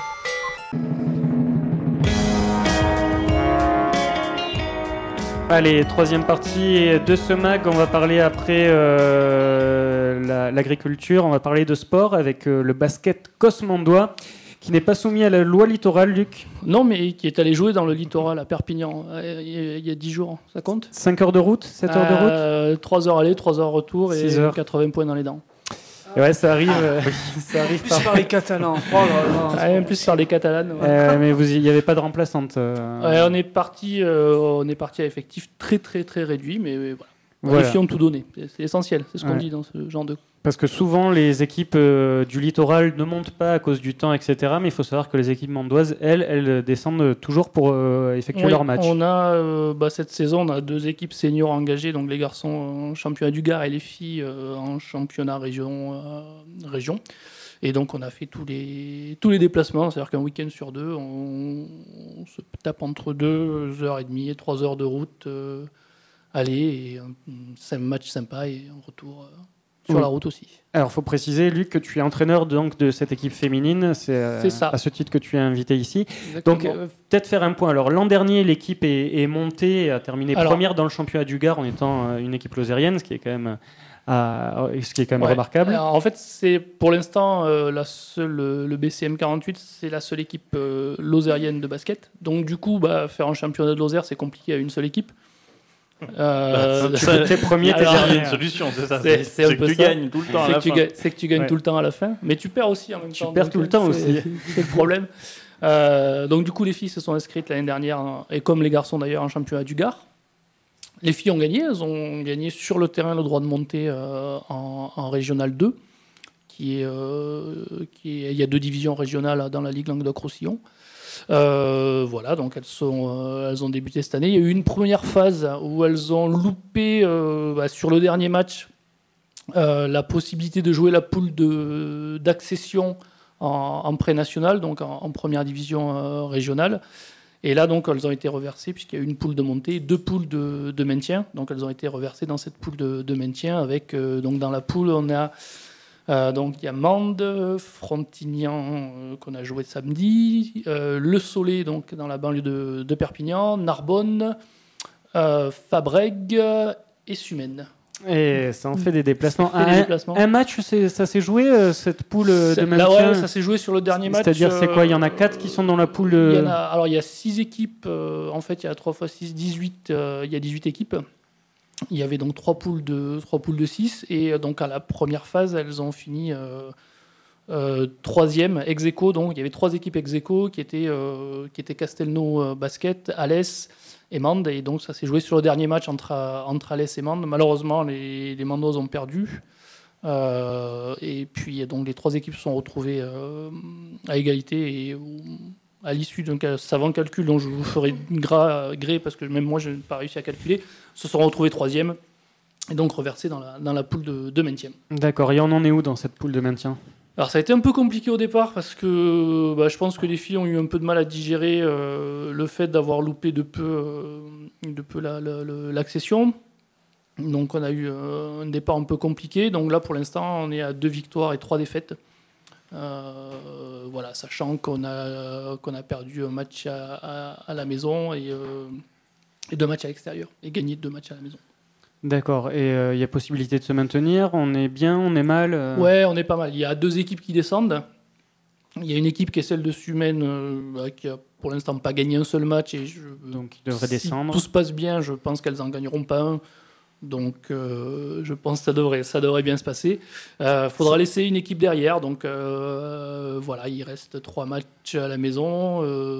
Allez, troisième partie de ce mag, on va parler après l'agriculture, on va parler de sport avec le basket Cosmondois qui n'est pas soumis à la loi littorale, Luc. Non, mais qui est allé jouer dans le littoral à Perpignan il y a 10 jours, ça compte ? 5 heures de route, 7 heures de route 3 heures aller, 3 heures retour et 6 heures. 80 points dans les dents. Et ouais, ça arrive, ça arrive Plus par les Catalans. Oh là là. En plus par les Catalanes. Ouais. mais il n'y avait pas de remplaçante. Ouais, on est parti à effectif très très très réduit, mais voilà. Les filles ont tout donné. C'est essentiel, c'est ce qu'on dit dans ce genre de. Parce que souvent les équipes du littoral ne montent pas à cause du temps, etc. Mais il faut savoir que les équipes mandoises, elles descendent toujours pour effectuer leur match. On a cette saison, on a 2 équipes seniors engagées, donc les garçons en championnat du Gard et les filles en championnat région. Et donc on a fait tous les déplacements, c'est-à-dire qu'un week-end sur 2, on se tape entre 2h30 et 3 heures de route aller et un match sympa et un retour sur la route aussi. Alors, il faut préciser, Luc, que tu es entraîneur donc, de cette équipe féminine. C'est ça. À ce titre que tu es invité ici. Exactement. Donc, peut-être faire un point. Alors, l'an dernier, l'équipe est montée, a terminé première dans le championnat du Gard en étant une équipe lozérienne, ce qui est quand même, remarquable. Alors, en fait, c'est pour l'instant le BCM 48, c'est la seule équipe lozérienne de basket. Donc, du coup, faire un championnat de Lozère, c'est compliqué à une seule équipe. T'es premier, t'es dernier. Une solution, c'est ça. C'est un que peu tu ça. gagnes tout le temps à la fin. C'est que tu gagnes tout le temps à la fin, mais tu perds aussi en même temps. Tu perds tout le temps aussi. C'est le problème. Donc du coup, les filles se sont inscrites l'année dernière, et comme les garçons d'ailleurs, en championnat du Gard. Les filles ont gagné. Elles ont gagné sur le terrain le droit de monter en Régional 2, il y a 2 divisions régionales dans la Ligue Languedoc-Roussillon. Voilà, donc elles ont débuté cette année. Il y a eu une première phase où elles ont loupé sur le dernier match la possibilité de jouer la poule d'accession en pré-national, donc en première division régionale. Et là, donc, elles ont été reversées puisqu'il y a eu une poule de montée, 2 poules de maintien. Donc, elles ont été reversées dans cette poule de maintien. Avec donc dans la poule, on a donc il y a Mende, Frontignan qu'on a joué samedi, Le Soleil donc dans la banlieue de Perpignan, Narbonne, Fabrègue et Sumène. Et ça en fait des déplacements. Un match, ça s'est joué cette poule de maintien. Là, ouais, ça s'est joué sur le dernier match. C'est-à-dire c'est quoi ? Il y en a 4 qui sont dans la poule. Il y a 6 équipes. En fait, il y a 3 x 6, 18. Il y a 18 équipes. Il y avait donc 3 poules de 6 et donc à la première phase, elles ont fini 3e ex aequo. Donc il y avait 3 équipes ex aequo qui étaient Castelnau Basket, Alès et Mende, et donc ça s'est joué sur le dernier match entre Alès et Mende. Malheureusement, les Mendoises ont perdu. Et puis donc les 3 équipes se sont retrouvées à égalité et à l'issue d'un savant calcul dont je vous ferai gré parce que même moi je n'ai pas réussi à calculer, se sont retrouvés 3e et donc reversés dans la poule de maintien. D'accord, et on en est où dans cette poule de maintien ? Alors ça a été un peu compliqué au départ parce que je pense que les filles ont eu un peu de mal à digérer le fait d'avoir loupé de peu l'accession. Donc on a eu un départ un peu compliqué. Donc là pour l'instant on est à 2 victoires et 3 défaites. Voilà, sachant qu'on a perdu un match à la maison et 2 matchs à l'extérieur et gagné 2 matchs à la maison. D'accord, et il y a possibilité de se maintenir ? On est bien, on est mal Ouais, on est pas mal. Il y a 2 équipes qui descendent. Il y a une équipe qui est celle de Sumène qui a pour l'instant pas gagné un seul match. Donc ils devraient descendre. Si tout se passe bien, je pense qu'elles n'en gagneront pas un. Donc je pense que ça devrait bien se passer. Faudra laisser une équipe derrière. Donc voilà, il reste 3 matchs à la maison.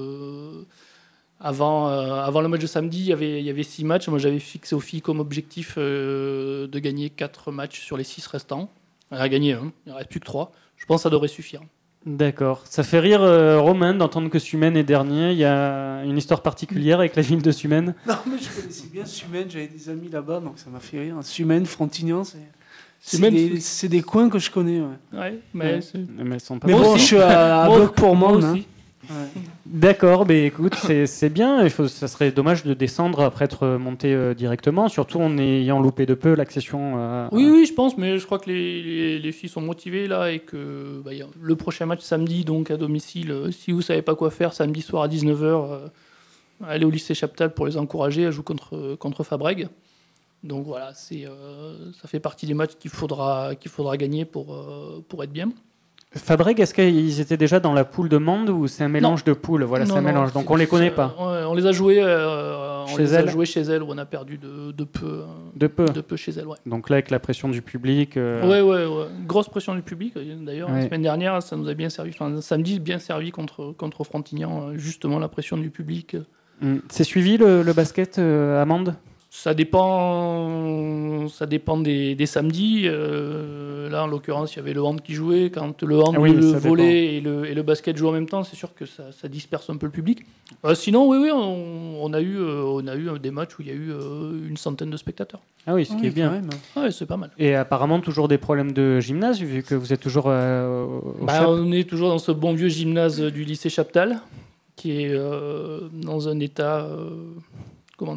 Avant le match de samedi, il y avait 6 matchs. Moi, j'avais fixé aux filles comme objectif de gagner 4 matchs sur les 6 restants. On a gagné 1, il ne reste plus que 3. Je pense que ça devrait suffire. D'accord. Ça fait rire Romain d'entendre que Sumène est dernier. Il y a une histoire particulière avec la ville de Sumène. Non, mais je connaissais bien Sumène, j'avais des amis là-bas, donc ça m'a fait rire. Sumène, Frontignan, c'est des coins que je connais. Ouais, mais elles sont pas. Mais bon, je suis à bloc pour Mende. Hein. Ouais. D'accord, mais écoute, c'est bien. Ça serait dommage de descendre après être monté directement, surtout en ayant loupé de peu l'accession. Oui, je pense, mais je crois que les filles sont motivées là et que le prochain match samedi, donc à domicile, si vous savez pas quoi faire, samedi soir à 19h, allez au lycée Chaptal pour les encourager. Elles jouent contre Fabrègue. Donc voilà, ça fait partie des matchs qu'il faudra gagner pour être bien. Fabrègue, est-ce qu'ils étaient déjà dans la poule de Mende ou c'est un mélange de poules ? Voilà, c'est un mélange. Donc on les connaît pas. On les a joués chez elles où on a perdu de peu chez elles. Ouais. Donc là, avec la pression du public. Ouais. Grosse pression du public. D'ailleurs, la semaine dernière, ça nous a bien servi. Enfin, samedi, bien servi contre Frontignan, justement la pression du public. C'est suivi le basket à Mende ? Ça dépend des samedis. Là, en l'occurrence, il y avait le hand qui jouait. Quand le hand, le volley et le basket jouent en même temps, c'est sûr que ça disperse un peu le public. Sinon, oui, on a eu des matchs où il y a eu une centaine de spectateurs. Ah oui, ce qui est bien. Même. Ouais, c'est pas mal. Et apparemment, toujours des problèmes de gymnase, vu que vous êtes toujours on est toujours dans ce bon vieux gymnase du lycée Chaptal, qui est dans un état... comment dire ?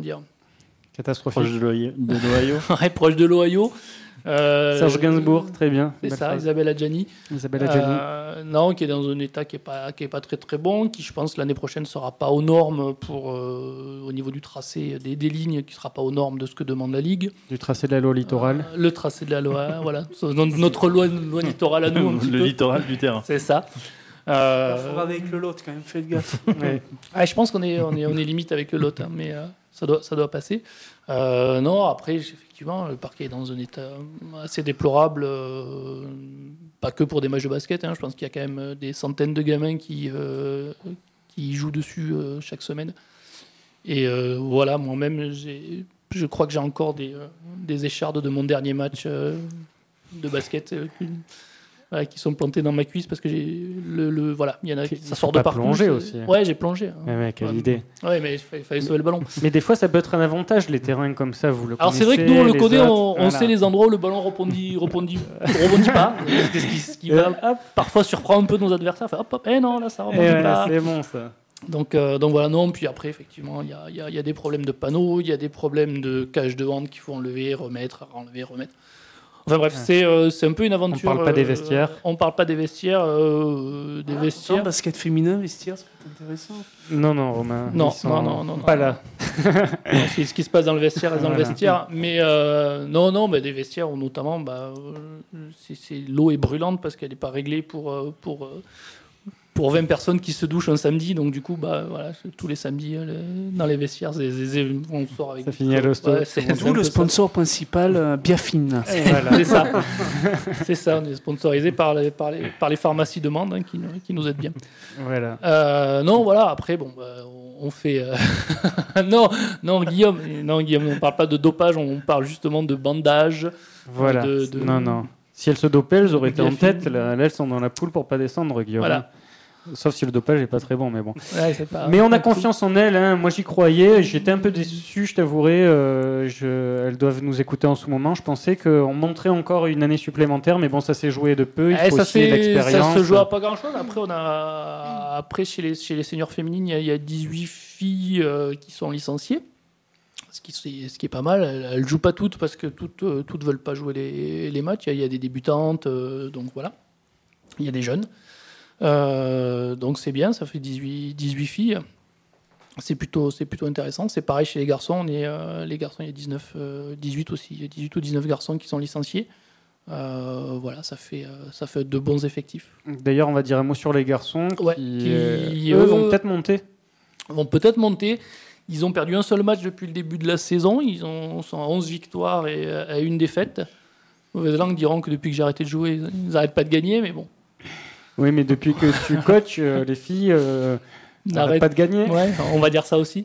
Catastrophique. Proche de l'Ohio. Ouais, proche de l'Ohio. Serge Gainsbourg, très bien. C'est Belle ça, phrase. Isabelle Adjani. Isabelle Adjani. Non, qui est dans un état qui est pas très très bon, qui je pense l'année prochaine sera pas aux normes au niveau du tracé des lignes, qui sera pas aux normes de ce que demande la Ligue. Du tracé de la loi littorale. Le tracé de la loi, voilà. Notre loi littorale à nous un petit Le peu. littoral du terrain. C'est ça. Il faudra avec le lot quand même, faites gaffe. Ouais. Je pense qu'on est limite avec le lot, hein, mais ça doit passer. Non, après, effectivement, le parquet est dans un état assez déplorable, pas que pour des matchs de basket. Je pense qu'il y a quand même des centaines de gamins qui jouent dessus chaque semaine. Et voilà, moi-même, je crois que j'ai encore des échardes de mon dernier match de basket qui sont plantées dans ma cuisse parce que voilà, il y en a ça sort de partout. Plongé aussi. Ouais, j'ai plongé. Ouais, mais quelle idée. Ouais, mais il fallait sauver le ballon. Mais des fois, ça peut être un avantage, les terrains comme ça, vous le connaissez. Alors c'est vrai que nous, on le les connaît, autres, on voilà. sait les endroits où le ballon rebondit pas. Ce qui va parfois surprendre un peu nos adversaires. Hop, hop, non, là, ça rebondit pas. C'est bon, ça. Donc voilà, non. Puis après, effectivement, il y a des problèmes de panneaux, il y a des problèmes de cage de hand qu'il faut enlever, remettre. Enfin bref, c'est un peu une aventure. On parle pas des vestiaires. On parle pas des vestiaires. Vestiaire. Basket féminin, vestiaire, ça peut être intéressant. Non, Romain. Non, ils sont non. Pas là. C'est ce qui se passe dans le vestiaire reste dans le vestiaire. Mais non, des vestiaires où notamment, l'eau est brûlante parce qu'elle n'est pas réglée pour 20 personnes qui se douchent un samedi. Donc du coup, voilà, tous les samedis dans les vestiaires, on sort avec. Ça finit à l'hosto. D'où le sponsor principal, Biafine. Voilà. C'est ça. C'est ça. On est sponsorisé par les pharmacies de Mende qui nous aident bien. Voilà. Non, voilà. Après, on fait. non, Guillaume, on parle pas de dopage. On parle justement de bandage. Voilà. Non. Si elles se dopaient, elles auraient été en tête. Là, elles sont dans la poule pour pas descendre, Guillaume. Voilà. Sauf si le dopage n'est pas très bon, mais bon. Ouais, c'est pas, mais on a confiance en elles. Moi, j'y croyais. J'étais un peu déçu, je t'avouerai. Elles doivent nous écouter en ce moment. Je pensais qu'on montrait encore une année supplémentaire, mais bon, ça s'est joué de peu. Il faut aussi l'expérience. Ça se joue à pas grand-chose. Après, chez les seniors féminines, il y a 18 filles qui sont licenciées. Ce qui est pas mal. Elles ne jouent pas toutes parce que toutes ne veulent pas jouer les matchs. Il y a des débutantes, donc voilà. Il y a des jeunes. Donc c'est bien, ça fait 18 filles. C'est plutôt intéressant. C'est pareil chez les garçons. Les garçons, il y a 18 aussi. Il y a 18 ou 19 garçons qui sont licenciés. Voilà, ça fait de bons effectifs. D'ailleurs, on va dire un mot sur les garçons qui eux, vont peut-être monter. Ils ont perdu un seul match depuis le début de la saison. Ils sont à 11 victoires et à une défaite. Mauvaises langues diront que depuis que j'ai arrêté de jouer, ils n'arrêtent pas de gagner, mais bon. Oui, mais depuis que tu coaches, les filles n'arrêtent pas de gagner. Ouais, on va dire ça aussi.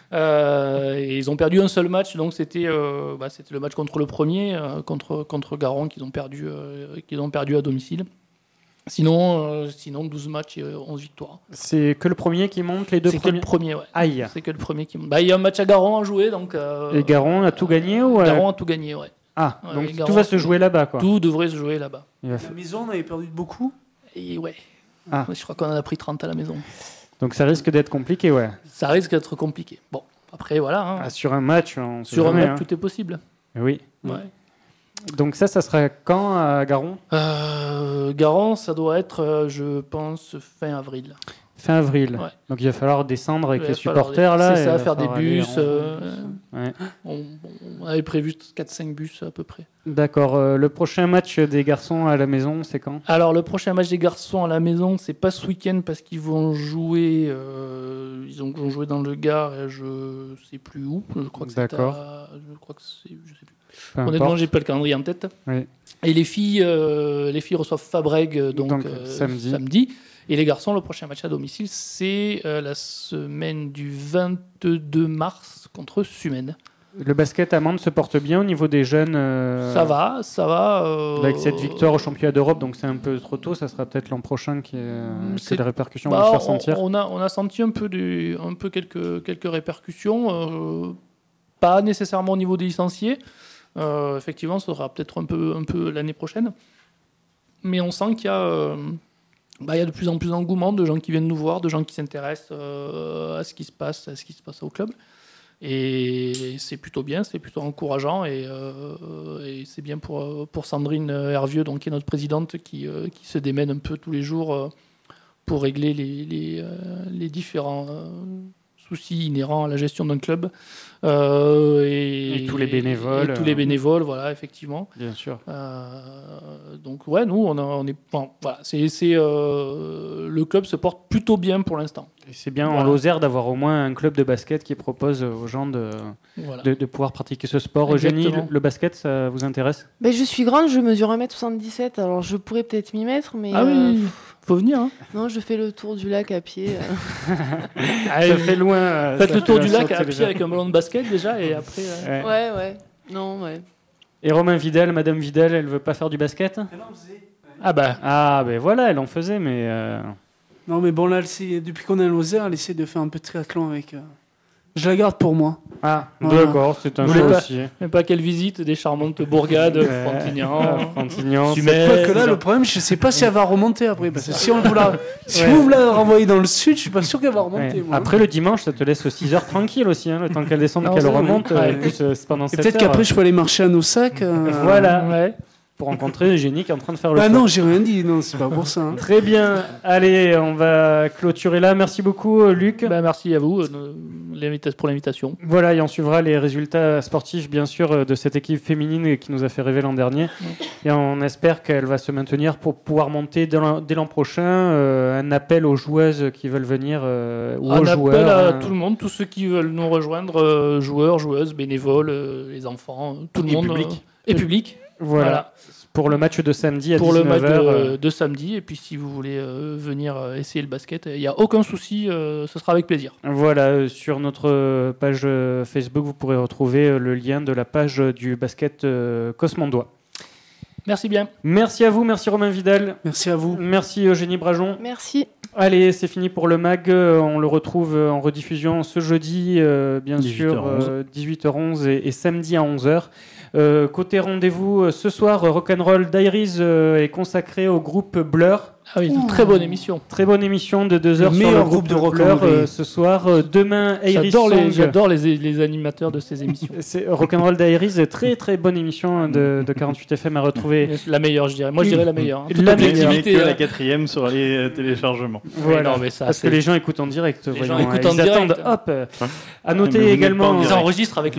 Et ils ont perdu un seul match, donc c'était le match contre le premier, contre Garon, qu'ils ont perdu à domicile. Sinon 12 matchs et 11 victoires. C'est que le premier qui monte, les deux premiers. C'est que le premier, ouais. Aïe. C'est que le premier qui monte. Il y a un match à Garon à jouer, donc. Et Garon a tout gagné ou Garon a tout gagné, ouais. Ah, Ouais, donc Garon, tout va se jouer là-bas, quoi. Tout devrait se jouer là-bas. La maison, on avait perdu beaucoup. Et ouais. Ah. Je crois qu'on en a pris 30 à la maison. Donc ça risque d'être compliqué, ouais. Ça risque d'être compliqué. Bon, après, voilà. Sur un match, sur un match, tout est possible. Oui. Ouais. Donc ça sera quand à Garon ? Garon, ça doit être, je pense, fin avril. Fin avril. Ouais. Donc il va falloir descendre avec les supporters là. C'est ça, faire des bus. Ouais. On avait prévu 4-5 bus à peu près. D'accord. Le prochain match des garçons à la maison, c'est quand ? Alors le prochain match des garçons à la maison, c'est pas ce week-end parce qu'ils vont jouer. Ils vont jouer dans le Gard et je sais plus où. Je crois que D'accord. je sais plus. Honnêtement, j'ai pas le calendrier en tête. Oui. Et les filles reçoivent Fabrègue donc samedi. Et les garçons, le prochain match à domicile, c'est la semaine du 22 mars contre Sumène. Le basket à Mende se porte bien au niveau des jeunes. Ça va. Avec cette victoire au championnat d'Europe, donc c'est un peu trop tôt. Ça sera peut-être l'an prochain que les répercussions vont se faire sentir. On a senti un peu quelques répercussions, pas nécessairement au niveau des licenciés. Effectivement, ça sera peut-être un peu l'année prochaine. Mais on sent qu'il y a de plus en plus d'engouement, de gens qui viennent nous voir, de gens qui s'intéressent à ce qui se passe au club. Et c'est plutôt bien, c'est plutôt encourageant. Et c'est bien pour Sandrine Hervieux, donc, qui est notre présidente, qui se démène un peu tous les jours pour régler les différents soucis inhérents à la gestion d'un club. Et tous les bénévoles. Et tous les bénévoles, voilà, effectivement. Bien sûr. Donc, ouais, nous, on est. Bon, voilà, le club se porte plutôt bien pour l'instant. Et c'est bien en Lozère d'avoir au moins un club de basket qui propose aux gens de pouvoir pratiquer ce sport. Eugénie, le basket, ça vous intéresse ? Je suis grande, je mesure 1m77, alors je pourrais peut-être m'y mettre, mais... Ah oui, faut venir. Hein. Non, je fais le tour du lac à pied. Ça fait loin. Faites le tour du lac à pied avec un ballon de basket déjà, et après... Ouais. Non, ouais. Et Romain Vidal, Madame Vidal, elle veut pas faire du basket ? Elle en faisait. Ah ben voilà, elle en faisait, mais... Non, mais bon, là, depuis qu'on est à Lozère, elle essaie de faire un peu de triathlon avec... Je la garde pour moi. Ah, d'accord, c'est un choix aussi. Mais pas qu'elle visite des charmantes bourgades, Frontignan, Sumet. Quoique là, le problème, je sais pas si elle va remonter après. Parce que si vous la renvoyez dans le sud, je suis pas sûr qu'elle va remonter. Moi. Après, le dimanche, ça te laisse 6 heures tranquille aussi, le temps qu'elle descende, qu'elle remonte. C'est pendant 7 heures. Peut-être qu'après, je peux aller marcher à Nosac. Voilà. Ouais. Pour rencontrer Eugénie qui est en train de faire le non, j'ai rien dit, non, c'est pas pour ça. Hein. Très bien, allez, on va clôturer là. Merci beaucoup, Luc. Merci à vous pour l'invitation. Voilà, et on suivra les résultats sportifs, bien sûr, de cette équipe féminine qui nous a fait rêver l'an dernier. Et on espère qu'elle va se maintenir pour pouvoir monter dès l'an prochain. Un appel aux joueuses qui veulent venir, ou aux joueurs. Un appel à tout le monde, tous ceux qui veulent nous rejoindre, joueurs, joueuses, bénévoles, les enfants, tout le monde. Et public. Voilà. Pour le match de samedi à 19h. Pour le match de samedi. Et puis si vous voulez venir essayer le basket, il n'y a aucun souci, ce sera avec plaisir. Voilà, sur notre page Facebook, vous pourrez retrouver le lien de la page du basket Cosmondois. Merci bien. Merci à vous, merci Romain Vidal. Merci à vous. Merci Eugénie Brajon. Merci. Allez, c'est fini pour le MAG. On le retrouve en rediffusion ce jeudi, bien 18h11. Sûr, 18h11 et samedi à 11h. Côté rendez-vous, ce soir, Rock'n'Roll Diaries est consacré au groupe Blur. Ah oui, une très bonne émission. Très bonne émission de 2 heures sur le groupe de Blur ce soir. Demain, Iris Song. J'adore les animateurs de ces émissions. C'est Rock'n'Roll Diaries, très très bonne émission de 48 FM à retrouver. La meilleure, je dirais. Moi, je dirais la meilleure. La meilleure. Que la 4e sur les téléchargements. Voilà, mais ça, parce que les gens écoutent en direct. Les gens écoutent en direct. Attendent, hop. À noter également. Ils enregistrent avec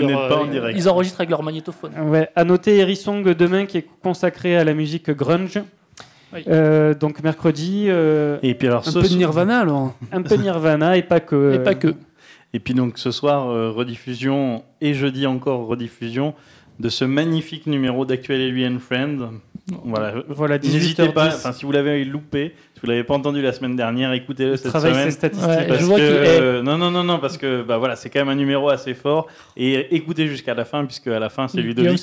leur magnétophone. Ouais. À noter Iris Song demain qui est consacré à la musique grunge. Oui. Donc mercredi. Et puis alors un peu de Nirvana alors. Un peu Nirvana et pas que. Et pas que. Et puis donc ce soir rediffusion et jeudi encore rediffusion de ce magnifique numéro d'Actuel Lui and Friend. Voilà. N'hésitez pas. Enfin, si vous l'avez loupé, si vous l'avez pas entendu la semaine dernière, écoutez-le cette semaine. Ses statistiques. Ouais, parce que non, parce que voilà, c'est quand même un numéro assez fort et écoutez jusqu'à la fin puisque à la fin c'est Ludovic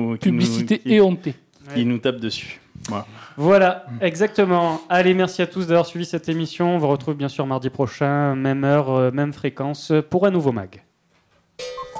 qui nous tape dessus. Voilà, exactement. Allez, merci à tous d'avoir suivi cette émission. On vous retrouve bien sûr mardi prochain, même heure, même fréquence, pour un nouveau MAG.